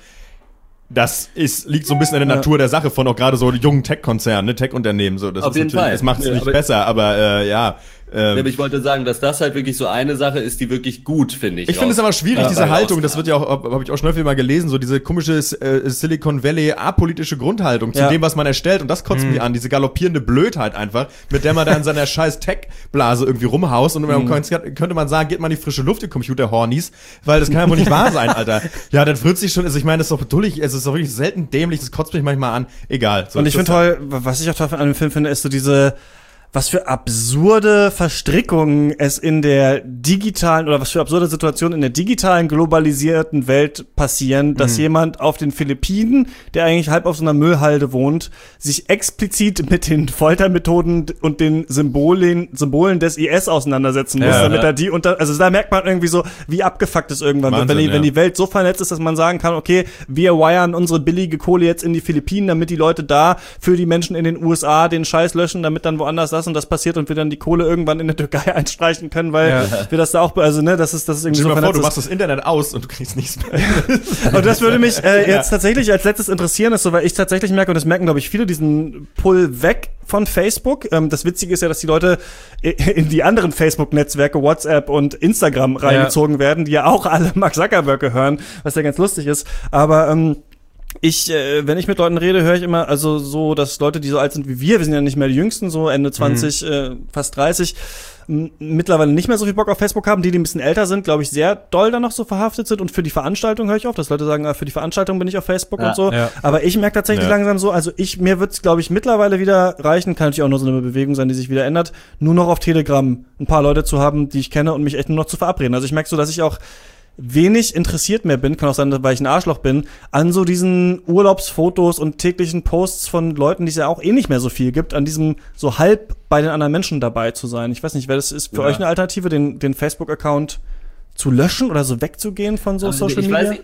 Das liegt so ein bisschen in der Natur der Sache von auch gerade so jungen Tech-Konzernen, ne, Tech-Unternehmen. So, das auf jeden Fall. Das macht es nicht besser, aber aber ich wollte sagen, dass das halt wirklich so eine Sache ist, die wirklich gut, finde ich. Ich finde es aber schwierig, diese Haltung, das wird ja auch, habe ich auch schon häufig mal gelesen, so diese komische Silicon Valley apolitische Grundhaltung zu dem, was man erstellt, und das kotzt mich an, diese galoppierende Blödheit einfach, mit der man da in seiner scheiß Tech-Blase irgendwie rumhaust, und könnte man sagen, geht mal in die frische Luft, ihr Computer-Hornies, weil das kann ja wohl nicht wahr sein, Alter. Ja, dann friert sich schon, also ich meine, das ist doch dullig, es ist doch wirklich selten dämlich, das kotzt mich manchmal an, egal. So, und ich finde toll, was ich auch toll an dem Film finde, ist so was für absurde Verstrickungen es in der digitalen oder was für absurde Situationen in der digitalen globalisierten Welt passieren, dass jemand auf den Philippinen, der eigentlich halb auf so einer Müllhalde wohnt, sich explizit mit den Foltermethoden und den Symbolen des IS auseinandersetzen muss, damit er also da merkt man irgendwie so, wie abgefuckt es irgendwann wird, wenn die Welt so vernetzt ist, dass man sagen kann, okay, wir wiren unsere billige Kohle jetzt in die Philippinen, damit die Leute da für die Menschen in den USA den Scheiß löschen, damit dann woanders das das und das passiert und wir dann die Kohle irgendwann in der Türkei einstreichen können, weil wir das da auch, also ne, das ist irgendwie so. Stell dir mal vor, du machst das Internet aus und du kriegst nichts mehr. Und das würde mich jetzt tatsächlich als letztes interessieren, ist so, weil ich tatsächlich merke, und das merken, glaube ich, viele, diesen Pull weg von Facebook. Das Witzige ist ja, dass die Leute in die anderen Facebook-Netzwerke, WhatsApp und Instagram reingezogen werden, die ja auch alle Mark Zuckerberg gehören, was ja ganz lustig ist. Aber wenn ich mit Leuten rede, höre ich immer, also so, dass Leute, die so alt sind wie wir sind ja nicht mehr die Jüngsten, so Ende 20, fast 30, mittlerweile nicht mehr so viel Bock auf Facebook haben. Die ein bisschen älter sind, glaube ich, sehr doll da noch so verhaftet sind. Und für die Veranstaltung höre ich oft, dass Leute sagen, für die Veranstaltung bin ich auf Facebook und so. Ja. Aber ich merke tatsächlich langsam so, also mir wird's, glaube ich, mittlerweile wieder reichen, kann natürlich auch nur so eine Bewegung sein, die sich wieder ändert, nur noch auf Telegram ein paar Leute zu haben, die ich kenne und mich echt nur noch zu verabreden. Also ich merke so, dass ich auch wenig interessiert mehr bin, kann auch sein, weil ich ein Arschloch bin, an so diesen Urlaubsfotos und täglichen Posts von Leuten, die es ja auch nicht mehr so viel gibt, an diesem so halb bei den anderen Menschen dabei zu sein. Ich weiß nicht, wer das ist für euch eine Alternative, den Facebook-Account zu löschen oder so wegzugehen von so Social Media? Weiß nicht.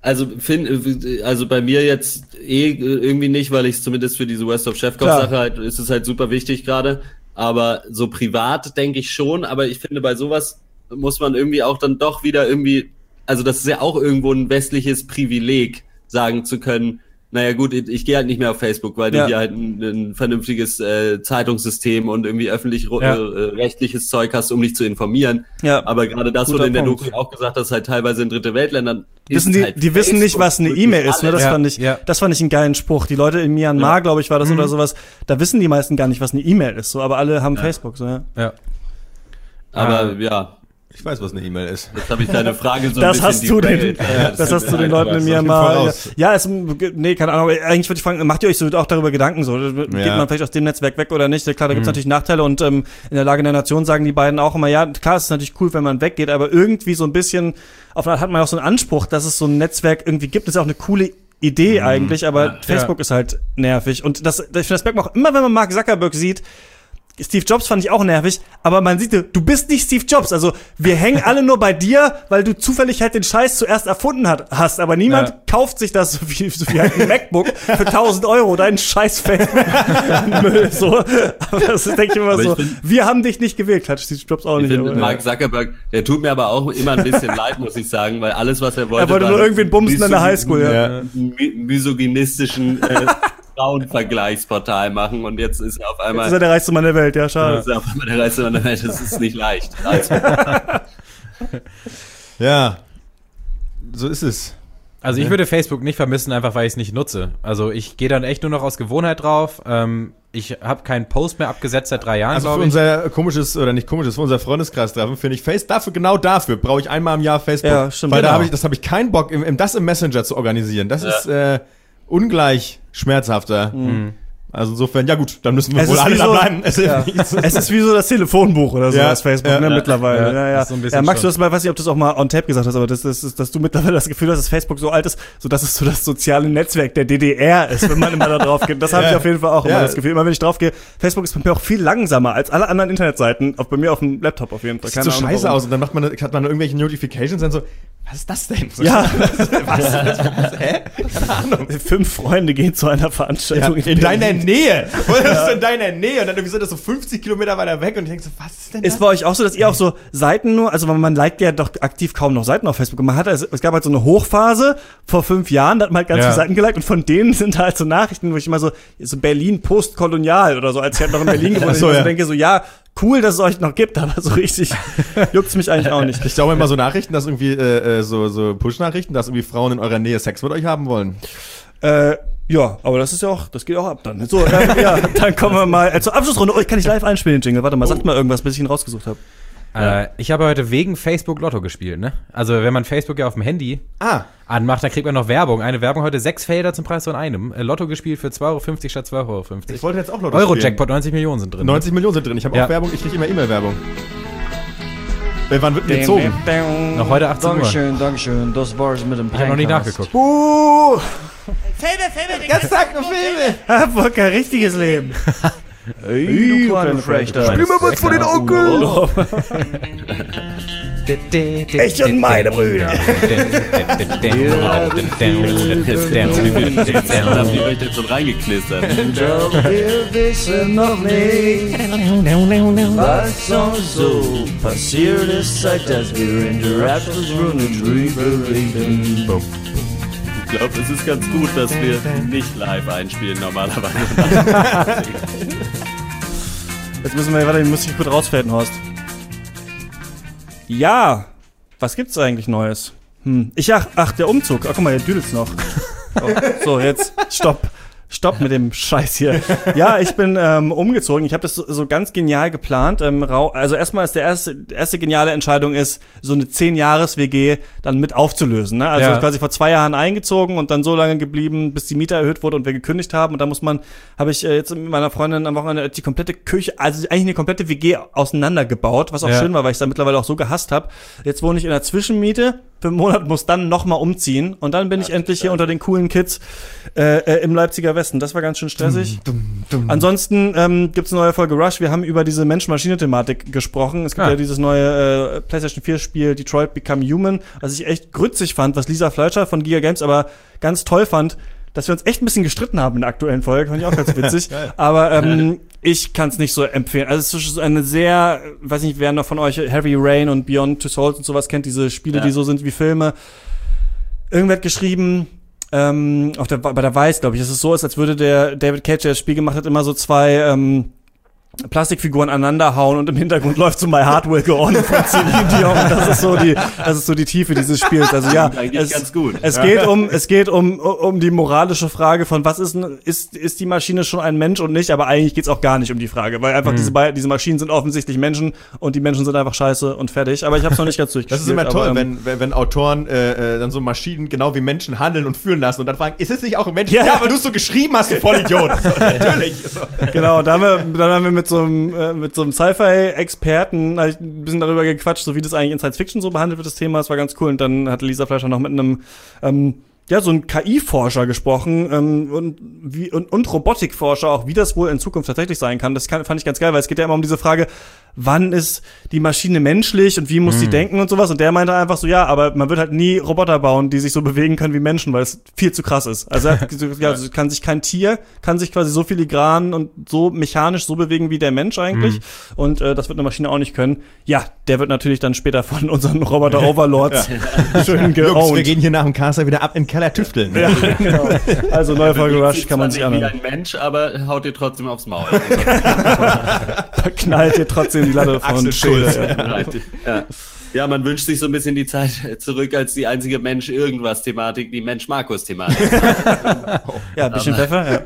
Also bei mir jetzt irgendwie nicht, weil ich zumindest für diese West of Chefkopf-Sache halt, ist es halt super wichtig gerade. Aber so privat denke ich schon, aber ich finde, bei sowas muss man irgendwie auch dann doch wieder irgendwie, also das ist ja auch irgendwo ein westliches Privileg, sagen zu können, naja gut, ich gehe halt nicht mehr auf Facebook, weil du hier halt ein vernünftiges Zeitungssystem und irgendwie öffentlich-rechtliches Zeug hast, um dich zu informieren. Ja. Aber gerade das wurde in der Doku auch gesagt, dass halt teilweise in dritte Weltländern die wissen nicht, was eine E-Mail ist, ne? Das fand ich einen geilen Spruch. Die Leute in Myanmar, glaube ich, war das oder sowas, da wissen die meisten gar nicht, was eine E-Mail ist, so, aber alle haben Facebook, so, ja. Aber ich weiß, was eine E-Mail ist. Jetzt habe ich deine Frage so das hast du den Leuten in Myanmar. Keine Ahnung. Eigentlich würde ich fragen, macht ihr euch so auch darüber Gedanken? So, geht man vielleicht aus dem Netzwerk weg oder nicht? Klar, da gibt's natürlich Nachteile und in der Lage der Nation sagen die beiden auch immer, ja, klar, es ist natürlich cool, wenn man weggeht, aber irgendwie so ein bisschen, auf eine Art hat man auch so einen Anspruch, dass es so ein Netzwerk irgendwie gibt. Das ist ja auch eine coole Idee eigentlich, aber Facebook ist halt nervig. Und das merkt man auch immer, wenn man Mark Zuckerberg sieht. Steve Jobs fand ich auch nervig, aber man sieht, du bist nicht Steve Jobs. Also wir hängen alle nur bei dir, weil du zufällig halt den Scheiß zuerst erfunden hast. Aber niemand kauft sich das so wie halt ein MacBook für 1.000 €, deinen Scheiß Müll. So. Aber das ist, denke ich immer so. Wir haben dich nicht gewählt, hat Steve Jobs auch nicht. Ich finde, Mark Zuckerberg, der tut mir aber auch immer ein bisschen leid, muss ich sagen, weil alles, was er wollte. Er wollte nur irgendwen bumsen in der Highschool, misogynistischen Frauenvergleichsportal machen und jetzt ist er auf einmal. Jetzt ist er der reichste Mann der Welt, ja, schade. Jetzt ist er auf einmal der reichste Mann der Welt, das ist nicht leicht. Ja, so ist es. Also ich würde Facebook nicht vermissen, einfach weil ich es nicht nutze. Also ich gehe dann echt nur noch aus Gewohnheit drauf. Ich habe keinen Post mehr abgesetzt seit 3 Jahren, also für unser komisches, oder nicht komisches, für unser Freundeskreis-Treffen finde ich genau dafür brauche ich einmal im Jahr Facebook. Ja, stimmt. Weil das habe ich keinen Bock, das im Messenger zu organisieren. Das ist ungleich schmerzhafter. Also insofern, ja gut, dann müssen wir wohl alle da bleiben. Es ist wie so das Telefonbuch oder so, das Facebook, mittlerweile. Ja. So Max, du hast mal, weiß nicht, ob du es auch mal on tape gesagt hast, aber dass du mittlerweile das Gefühl hast, dass Facebook so alt ist, so dass es so das soziale Netzwerk der DDR ist, wenn man immer da drauf geht. Das habe ich auf jeden Fall auch immer das Gefühl. Immer wenn ich drauf gehe, Facebook ist bei mir auch viel langsamer als alle anderen Internetseiten, bei mir auf dem Laptop auf jeden Fall. Sieht so scheiße aus und dann hat man irgendwelche Notifications und so, was ist das denn? Ja. Was? Hä? Keine Ahnung. 5 Freunde gehen zu einer Veranstaltung. In deiner Nähe. Das ist in deiner Nähe. Und dann irgendwie sind das so 50 Kilometer weiter weg und ich denke so, was ist denn das? Ist bei euch auch so, dass ihr auch so Seiten nur, also man liked ja doch aktiv kaum noch Seiten auf Facebook. Es gab halt so eine Hochphase vor 5 Jahren, da hat man halt ganz viele Seiten geliked und von denen sind halt so Nachrichten, wo ich immer so Berlin postkolonial oder so, als ich halt noch in Berlin gewohnt habe, denke so, cool, dass es euch noch gibt, aber so richtig juckt's mich eigentlich auch nicht. Ich glaube immer so Nachrichten, dass irgendwie so Push-Nachrichten, dass irgendwie Frauen in eurer Nähe Sex mit euch haben wollen. Ja, aber das geht auch ab dann. So, dann kommen wir mal zur Abschlussrunde. Oh, ich kann nicht live einspielen, Jingle. Warte mal, sagt mal irgendwas, bis ich ihn rausgesucht habe. Ich habe heute wegen Facebook Lotto gespielt, ne? Also wenn man Facebook ja auf dem Handy anmacht, dann kriegt man noch Werbung. Eine Werbung heute 6 Felder zum Preis von einem. Lotto gespielt für 2,50 € statt 12,50 €. Ich wollte jetzt auch Lotto spielen. Euro-Jackpot, 90 Millionen sind drin. 90 Millionen sind drin. Ich habe auch Werbung, ich kriege immer E-Mail-Werbung. Wann wird denn gezogen? Noch heute 18 Uhr. Dankeschön. Das war's mit dem Ich habe noch nie nachgeguckt. Filme, den ganzen Tag nur Filme. Volker, richtiges Leben. Ey, du kleine Frechster. Spiel mal was von den Onkel! Ich und meine Brüder. Da haben die euch jetzt schon reingeknistert. Wir wissen noch nicht, was uns so passiert ist, seit dass wir in der Raptors-Runde drüber reden. Ich glaube, es ist ganz gut, dass wir nicht live einspielen normalerweise. Jetzt müssen wir, warte, muss ich kurz rausfaden, Horst. Ja, was gibt's eigentlich Neues? Ach, der Umzug. Ach, guck mal, hier düdelt's noch. Oh, so, jetzt, Stopp mit dem Scheiß hier. Ja, ich bin umgezogen. Ich habe das so ganz genial geplant. Also erstmal ist der erste geniale Entscheidung ist, so eine 10-Jahres-WG dann mit aufzulösen. Ne? Also quasi vor 2 Jahren eingezogen und dann so lange geblieben, bis die Miete erhöht wurde und wir gekündigt haben. Und da habe ich jetzt mit meiner Freundin am Wochenende die komplette Küche, also eigentlich eine komplette WG auseinandergebaut, was auch schön war, weil ich da mittlerweile auch so gehasst habe. Jetzt wohne ich in der Zwischenmiete. Für einen Monat muss dann nochmal umziehen und dann bin ich endlich hier unter den coolen Kids im Leipziger Westen. Das war ganz schön stressig. Ansonsten gibt's eine neue Folge Rush. Wir haben über diese Mensch-Maschine-Thematik gesprochen. Es gibt ja dieses neue PlayStation 4-Spiel Detroit Become Human, was ich echt grützig fand, was Lisa Fleischer von Giga Games aber ganz toll fand, dass wir uns echt ein bisschen gestritten haben in der aktuellen Folge. Fand ich auch ganz witzig. Aber ich kann es nicht so empfehlen. Also es ist eine sehr, weiß nicht, wer noch von euch Heavy Rain und Beyond Two Souls und sowas kennt, diese Spiele, die so sind wie Filme. Irgendwer hat geschrieben, bei der Weiß, glaube ich, dass es so ist, als würde der David Cage, der das Spiel gemacht hat, immer so 2 Plastikfiguren aneinander hauen und im Hintergrund läuft so My Heart Will Go On von Celine Dion. Das ist so die Tiefe dieses Spiels. Also ja, ganz gut. Es geht um die moralische Frage von was ist die Maschine schon ein Mensch und nicht, aber eigentlich geht's auch gar nicht um die Frage, weil einfach diese Maschinen sind offensichtlich Menschen und die Menschen sind einfach scheiße und fertig. Aber ich habe es noch nicht ganz durchgespielt. Das ist immer toll, wenn Autoren dann so Maschinen genau wie Menschen handeln und fühlen lassen und dann fragen, ist es nicht auch ein Mensch? Ja, weil du es so geschrieben hast, du Vollidiot. Natürlich. Genau, dann haben wir mit so einem Sci-Fi-Experten ein bisschen darüber gequatscht, so wie das eigentlich in Science-Fiction so behandelt wird, das Thema. Das war ganz cool. Und dann hatte Lisa Fleischer noch mit einem so ein KI-Forscher gesprochen und Robotikforscher auch, wie das wohl in Zukunft tatsächlich sein kann. Fand ich ganz geil, weil es geht ja immer um diese Frage, wann ist die Maschine menschlich und wie muss sie denken und sowas. Und der meinte einfach so, ja, aber man wird halt nie Roboter bauen, die sich so bewegen können wie Menschen, weil es viel zu krass ist. Also kann sich kein Tier, kann sich quasi so filigran und so mechanisch so bewegen wie der Mensch eigentlich. Und das wird eine Maschine auch nicht können. Ja, der wird natürlich dann später von unseren Roboter-Overlords schön geowned. Jungs, wir gehen hier nach dem Caster wieder ab in den Keller tüfteln. Ja, genau. Also neue Folge Rush kann man sich anhören. Wie ein Mensch, aber haut dir trotzdem aufs Maul. Knallt dir trotzdem die Latte von Schulter. Ja, man wünscht sich so ein bisschen die Zeit zurück, als die einzige Mensch-Irgendwas-Thematik, die Mensch-Markus-Thematik. Ja, ein bisschen Pfeffer,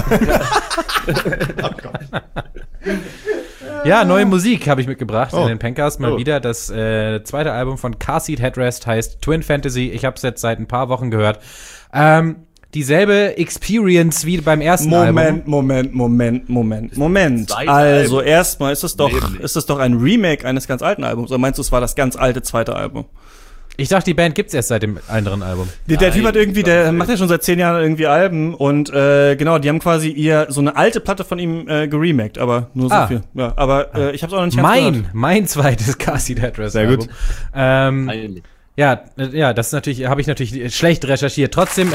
Oh Gott. Ja, neue Musik habe ich mitgebracht in den Pencast. Mal wieder das zweite Album von Car Seat Headrest heißt Twin Fantasy. Ich habe es jetzt seit ein paar Wochen gehört. Dieselbe Experience wie beim ersten Album. Moment. Also erstmal ist es doch ein Remake eines ganz alten Albums. Oder meinst du, es war das ganz alte zweite Album? Ich dachte, die Band gibt's erst seit dem anderen Album. Der Typ hat der macht ja schon seit 10 Jahren irgendwie Alben und genau, die haben quasi so eine alte Platte von ihm geremaked, aber nur so viel. Ja, aber ich hab's auch noch nicht ganz gehört. Mein zweites Car Seat Headrest Album. Sehr gut. Ja, das ist natürlich, habe ich natürlich schlecht recherchiert. Trotzdem,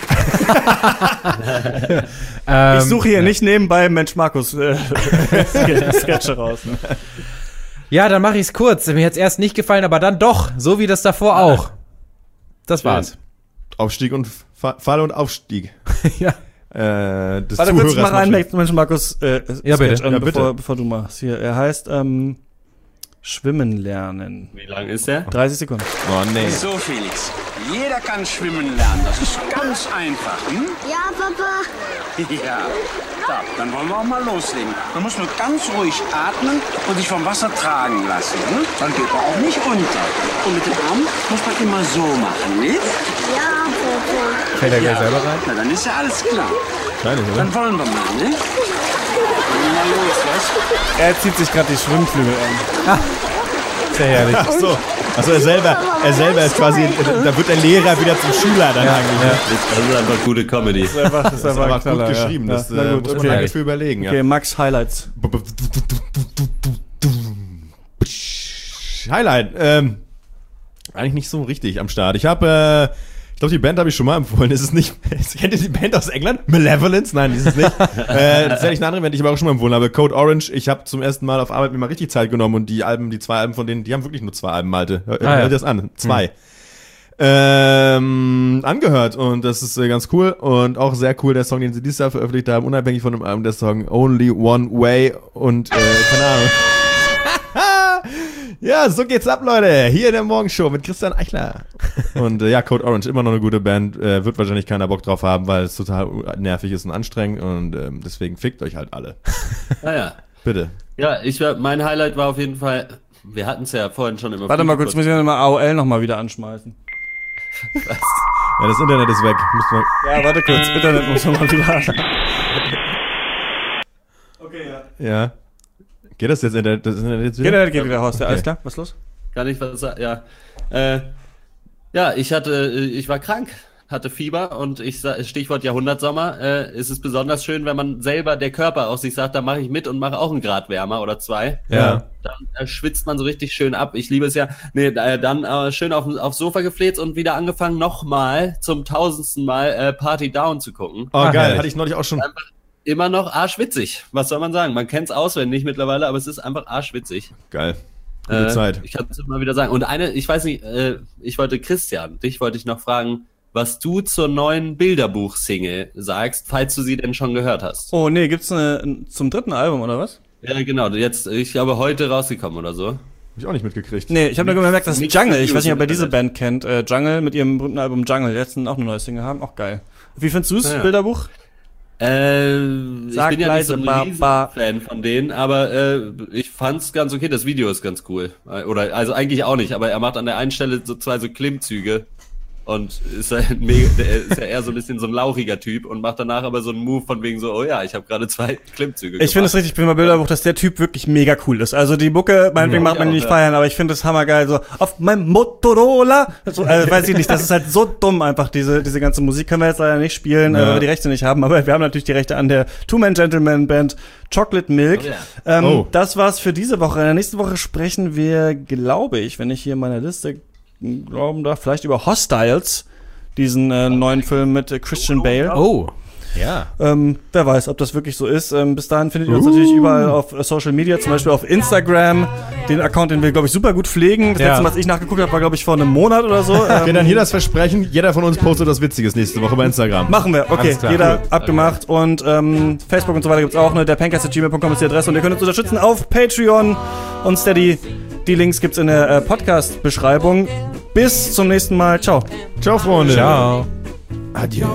ich suche hier nicht nebenbei Mensch Markus Sketche raus. Ne? Ja, dann mache ich es kurz. Mir hat's erst nicht gefallen, aber dann doch, so wie das davor auch. Das war's. Aufstieg und Fall und Aufstieg. Ja. Warte, kurz mal rein, Mensch Markus ja, bitte. Sketch, bevor du machst. Hier, er heißt Schwimmen lernen. Wie lang ist der? 30 Sekunden. Oh, nee. So, Felix. Jeder kann schwimmen lernen. Das ist ganz einfach. Hm? Ja, Papa. Ja. Da, dann wollen wir auch mal loslegen. Man muss nur ganz ruhig atmen und sich vom Wasser tragen lassen. Hm? Dann geht man auch nicht unter. Und mit den Armen muss man immer so machen, nicht? Ja, Papa. Fällt er gleich selber rein? Na, dann ist ja alles klar. Kleines, oder? Dann wollen wir mal, ne? Mal los, was? Er zieht sich gerade die Schwimmflügel an. Sehr herrlich. Achso, er selber ist quasi, da wird der Lehrer wieder zum Schüler dann eigentlich. Ja. Das ist einfach gute Comedy. Das ist einfach gut geschrieben. Das muss man lange für überlegen. Ja. Okay, Max, Highlights. Highlight. Eigentlich nicht so richtig am Start. Ich glaube, die Band habe ich schon mal empfohlen. Ist es nicht, kennt ihr die Band aus England? Malevolence? Nein, ist es nicht. Das ist eigentlich eine andere Band, die ich aber auch schon mal empfohlen habe. Code Orange. Ich habe zum ersten Mal auf Arbeit mir mal richtig Zeit genommen und die 2 Alben von denen, die haben wirklich nur 2 Alben, Malte. Hört das an. 2. Angehört und das ist ganz cool und auch sehr cool, der Song, den sie dieses Jahr veröffentlicht haben, unabhängig von dem Album, der Song Only One Way und keine Ahnung. Ja, so geht's ab, Leute. Hier in der Morgenshow mit Christian Eichler. Und Code Orange, immer noch eine gute Band. Wird wahrscheinlich keiner Bock drauf haben, weil es total nervig ist und anstrengend. Und deswegen fickt euch halt alle. Naja. Bitte. Ja, mein Highlight war auf jeden Fall, wir hatten es ja vorhin schon immer. Warte mal kurz, müssen wir mal AOL nochmal wieder anschmeißen. Was? Ja, das Internet ist weg. Ja, warte kurz, Internet muss man mal wieder an. Okay, ja. Ja. Geht das jetzt? Das Internet jetzt wieder? Internet geht wieder raus. Ja, alles klar, was ist los? Kann ich was sagen? Ja. Ich war krank, hatte Fieber und Stichwort Jahrhundertsommer, ist es besonders schön, wenn man selber, der Körper aus sich sagt, da mache ich mit und mache auch 1 Grad wärmer oder 2. Ja. Dann schwitzt man so richtig schön ab. Ich liebe es ja. Dann schön aufs Sofa gefläzt und wieder angefangen, nochmal zum 1000. Mal Party Down zu gucken. Oh, geil. Hatte ich neulich auch schon. Immer noch arschwitzig. Was soll man sagen? Man kennt es auswendig mittlerweile, aber es ist einfach arschwitzig. Geil. Gute Zeit. Ich kann es immer wieder sagen. Und ich weiß nicht, dich wollte ich noch fragen, was du zur neuen Bilderbuch-Single sagst, falls du sie denn schon gehört hast. Oh nee, gibt's zum 3. Album oder was? Ja, genau. Jetzt, ich glaube, heute rausgekommen oder so. Hab ich auch nicht mitgekriegt. Nee, ich habe nur gemerkt, dass Jungle, ich weiß nicht, ob ihr diese Band kennt, Jungle mit ihrem berühmten Album Jungle, die letzten auch eine neue Single haben, auch geil. Wie findest du's, Bilderbuch? Ich bin ja nicht so ein Fan von denen, aber ich fand's ganz okay. Das Video ist ganz cool. Also eigentlich auch nicht, aber er macht an der einen Stelle so 2 so Klimmzüge und ist ja eher so ein bisschen so ein lauchiger Typ und macht danach aber so einen Move von wegen so, oh ja, ich habe gerade 2 Klimmzüge gemacht. Ich finde es richtig, ich bin mal Bilderbuch, dass der Typ wirklich mega cool ist. Also die Mucke, meinetwegen mag man die nicht feiern, aber ich finde es hammergeil, so auf meinem Motorola, so, weiß ich nicht, das ist halt so dumm einfach, diese ganze Musik können wir jetzt leider nicht spielen, weil wir die Rechte nicht haben, aber wir haben natürlich die Rechte an der Two-Man-Gentleman-Band Chocolate Milk. Das war's für diese Woche. In der nächsten Woche sprechen wir, glaube ich, wenn ich hier in meiner Liste glauben darf, vielleicht über Hostiles, diesen neuen Film mit Christian Bale. Oh, ja. Wer weiß, ob das wirklich so ist. Bis dahin findet ihr uns natürlich überall auf Social Media, zum Beispiel auf Instagram. Den Account, den wir, glaube ich, super gut pflegen. Das letzte Mal, was ich nachgeguckt habe, war, glaube ich, vor einem Monat oder so. Okay, dann hier das Versprechen, jeder von uns postet was Witziges nächste Woche bei Instagram. Machen wir, okay, jeder abgemacht. Und Facebook und so weiter gibt's auch, ne? Der Pencast@gmail.com ist die Adresse und ihr könnt uns unterstützen auf Patreon und Steady. Die Links gibt's in der Podcast-Beschreibung. Bis zum nächsten Mal. Ciao. Ciao, Freunde. Ciao. Adieu.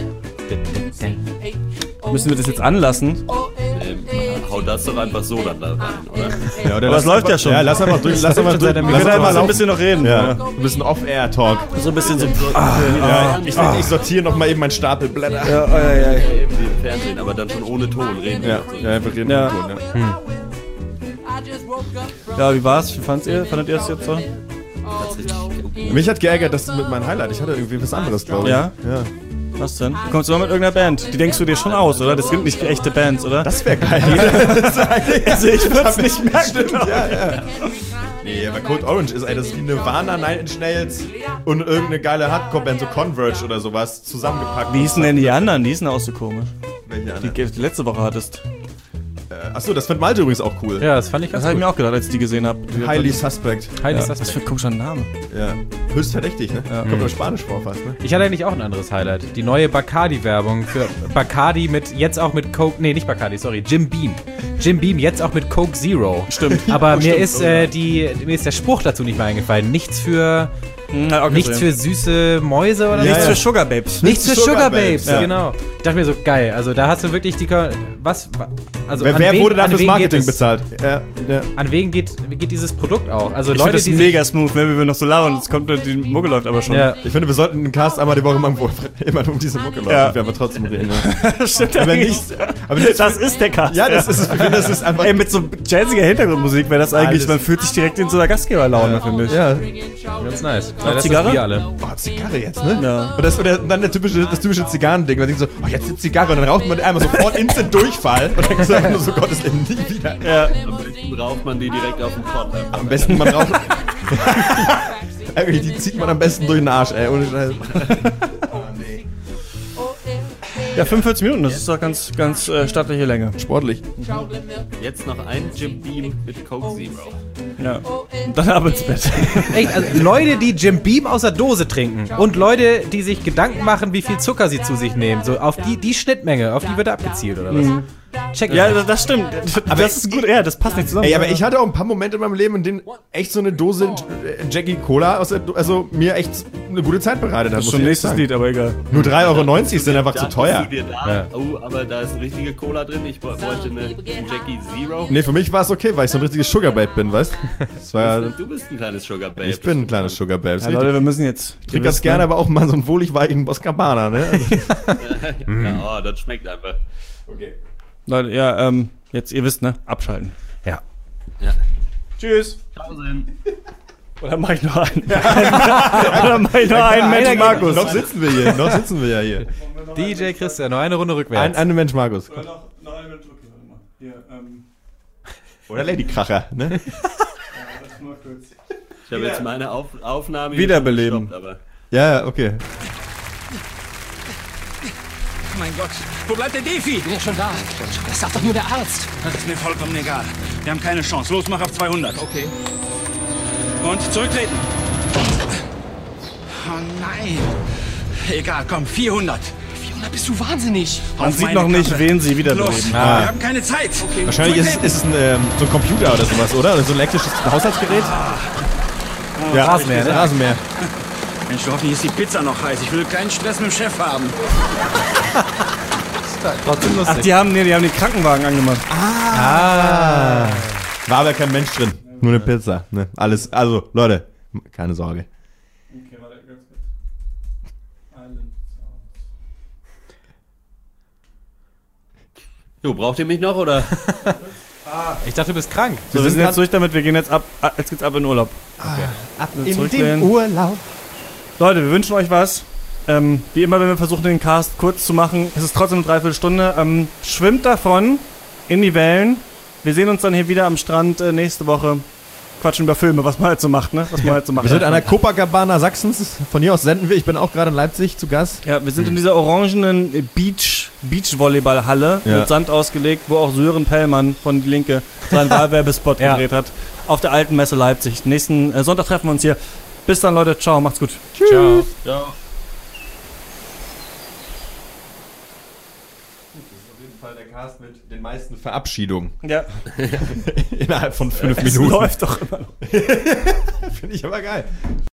Müssen wir das jetzt anlassen? Hau das doch einfach so dann da rein, oder? Ja, oder aber es läuft ja schon. Ja, lass einfach durch. Lass einfach durch. Wir können einfach so ein bisschen noch reden. Ja. Ein bisschen Off-Air-Talk. So ein bisschen so. Ich sortiere noch mal eben meinen Stapel Blätter. Ja. Irgendwie im Fernsehen, aber dann schon ohne Ton reden. Ja, wir reden ohne Ton, Ja, wie war's? Wie fandet ihr es jetzt so? Mich hat geärgert, dass mit meinem Highlight, ich hatte irgendwie was anderes, glaube ich. Ja? Was denn? Du kommst immer mit irgendeiner Band. Die denkst du dir schon aus, oder? Das sind nicht echte Bands, oder? Das wäre geil. Also ich würde es nicht merken. Ja. Nee, aber Code Orange ist, das ist wie Nirvana, Nine Inch Nails und irgendeine geile Hardcore-Band, so Converge oder sowas, zusammengepackt. Wie hießen denn die anderen? Die hießen auch so komisch. Welche anderen? Die du letzte Woche hattest. Achso, das fand Malte übrigens auch cool. Ja, das fand ich ganz Das habe ich mir auch gedacht, als ich die gesehen habe. Highly Suspect. Highly Was Suspect. für ein komischer Name. Ja. Höchst verdächtig, ne? Kommt aus Spanisch vor fast, ne? Ich hatte eigentlich auch ein anderes Highlight. Die neue Bacardi-Werbung für Bacardi jetzt auch mit Coke, nee, nicht Bacardi, sorry, Jim Beam. Jim Beam jetzt auch mit Coke Zero. Stimmt. Aber mir ist der Spruch dazu nicht mehr eingefallen. Nichts für Nichts für süße Mäuse oder Nichts so? für Sugar Babes. Nichts für Sugar Babes, ja. genau. Ich dachte mir so, geil, also da hast du wirklich also Wer wurde da fürs Marketing bezahlt? Ja. An wen geht dieses Produkt auch? Also Ich Leute, finde das mega smooth, wenn wir noch so labern, jetzt kommt, die Mucke läuft aber schon. Ja. Ich finde, wir sollten einen Cast einmal die Woche machen, wo immer um diese Mucke läuft. Ja. Wir aber trotzdem reden. Stimmt Aber eigentlich. nicht, Das ist der Cast. ja, ich finde, das ist einfach. Ey, mit so jazziger Hintergrundmusik wäre das eigentlich, Alles. man fühlt sich direkt in so einer Gastgeberlaune, finde ich. Ja. Ganz nice. Noch Ja, das Zigarre? sind wir alle. Oh, Zigarre jetzt, ne? Ja. Und dann das typische Zigarrending. Man denkt so, oh, jetzt eine Zigarre. Und dann raucht man einmal sofort instant Durchfall. Und dann sagt man nur so, Gott, ist eben nie wieder. Ja. Am besten raucht man die direkt auf den Pott. Am besten, man raucht. Die zieht man am besten durch den Arsch, ey. Ohne Scheiß. Ja, 45 Minuten, das ist doch ganz stattliche Länge. Sportlich. Jetzt noch ein Jim Beam mit Coke Zero. Ja. Und dann ab ins Bett. Echt, also Leute, die Jim Beam aus der Dose trinken und Leute, die sich Gedanken machen, wie viel Zucker sie zu sich nehmen, so auf die Schnittmenge, auf die wird abgezielt, oder was? Check Ja, das stimmt. Aber das ist gut, ja, das passt nicht zusammen. Ey, aber ich hatte auch ein paar Momente in meinem Leben, in denen echt so eine Dose Jackie Cola also mir echt eine gute Zeit bereitet hat. Das ist schon nächstes Lied, aber egal. Nur 3,90 € sind einfach zu teuer. Du dir da, oh, aber da ist eine richtige Cola drin. Ich bräuchte eine Jackie Zero. Nee, für mich war es okay, weil ich so ein richtiges Sugar Babe bin, weißt du? Du bist ein kleines Sugar Babe. Ich bin ein kleines Sugar Babe. Ja, Leute, wir müssen jetzt. Ich trinke das gerne, aber auch mal so einen wohlig weichen Boscabana, ne? Also, Ja, oh, das schmeckt einfach. okay. Leute, ja, jetzt, ihr wisst, ne? Abschalten. Ja. Ja. Tschüss. Tausend. Oder mach ich noch einen? Oder mach ich noch einen Mensch Markus? Noch sitzen wir ja hier. DJ Christian, noch eine Runde rückwärts. Ein Mensch Markus. Noch einen Mensch, okay, warte mal. Hier, Oder Ladykracher, ne? Ich habe jetzt meine Aufnahme Wiederbeleben. gestoppt, aber Ja, okay. Mein Gott, wo bleibt der Defi? Ich bin ja schon da. Das sagt doch nur der Arzt. Das ist mir vollkommen egal. Wir haben keine Chance. Los, mach auf 200. Okay. Und zurücktreten. Oh nein. Egal, komm, 400. 400, bist du wahnsinnig. Man Auf sieht meine noch nicht, Kappe. wen sie Los, wiederbeleben. wir haben keine Zeit. Okay. Wahrscheinlich ist es ein Computer oder sowas, oder? Oder so ein elektrisches Haushaltsgerät? Ja, Rasenmäher, ne? Rasenmäher. Mensch, hoffentlich ist die Pizza noch heiß. Ich will keinen Stress mit dem Chef haben. Trotzdem lustig. Ach, die haben den Krankenwagen angemacht. War aber kein Mensch drin. Nur eine Pizza. Ne? Alles, also, Leute, keine Sorge. Okay, warte, ganz kurz. Jo, braucht ihr mich noch oder? Ich dachte, du bist krank. So, wir sind jetzt durch damit, wir gehen jetzt ab, jetzt geht's ab in den Urlaub. In zurücklehnen. dem Urlaub. Leute, wir wünschen euch was. Wie immer, wenn wir versuchen, den Cast kurz zu machen, es ist trotzdem eine Dreiviertelstunde. Schwimmt davon in die Wellen. Wir sehen uns dann hier wieder am Strand nächste Woche. Quatschen über Filme, was man halt so macht, ne? Was man halt so macht. Wir sind an der Copacabana Sachsens. Von hier aus senden wir. Ich bin auch gerade in Leipzig zu Gast. Ja, wir sind in dieser orangenen Beachvolleyballhalle Ja. mit Sand ausgelegt, wo auch Sören Pellmann von Die Linke seinen Wahlwerbespot Ja. gedreht hat. Auf der alten Messe Leipzig. Nächsten Sonntag treffen wir uns hier. Bis dann, Leute. Ciao, macht's gut. Ciao. Ja. Der Cast mit den meisten Verabschiedungen. Ja, Innerhalb von 5 es Minuten. läuft doch immer noch. Finde ich aber geil.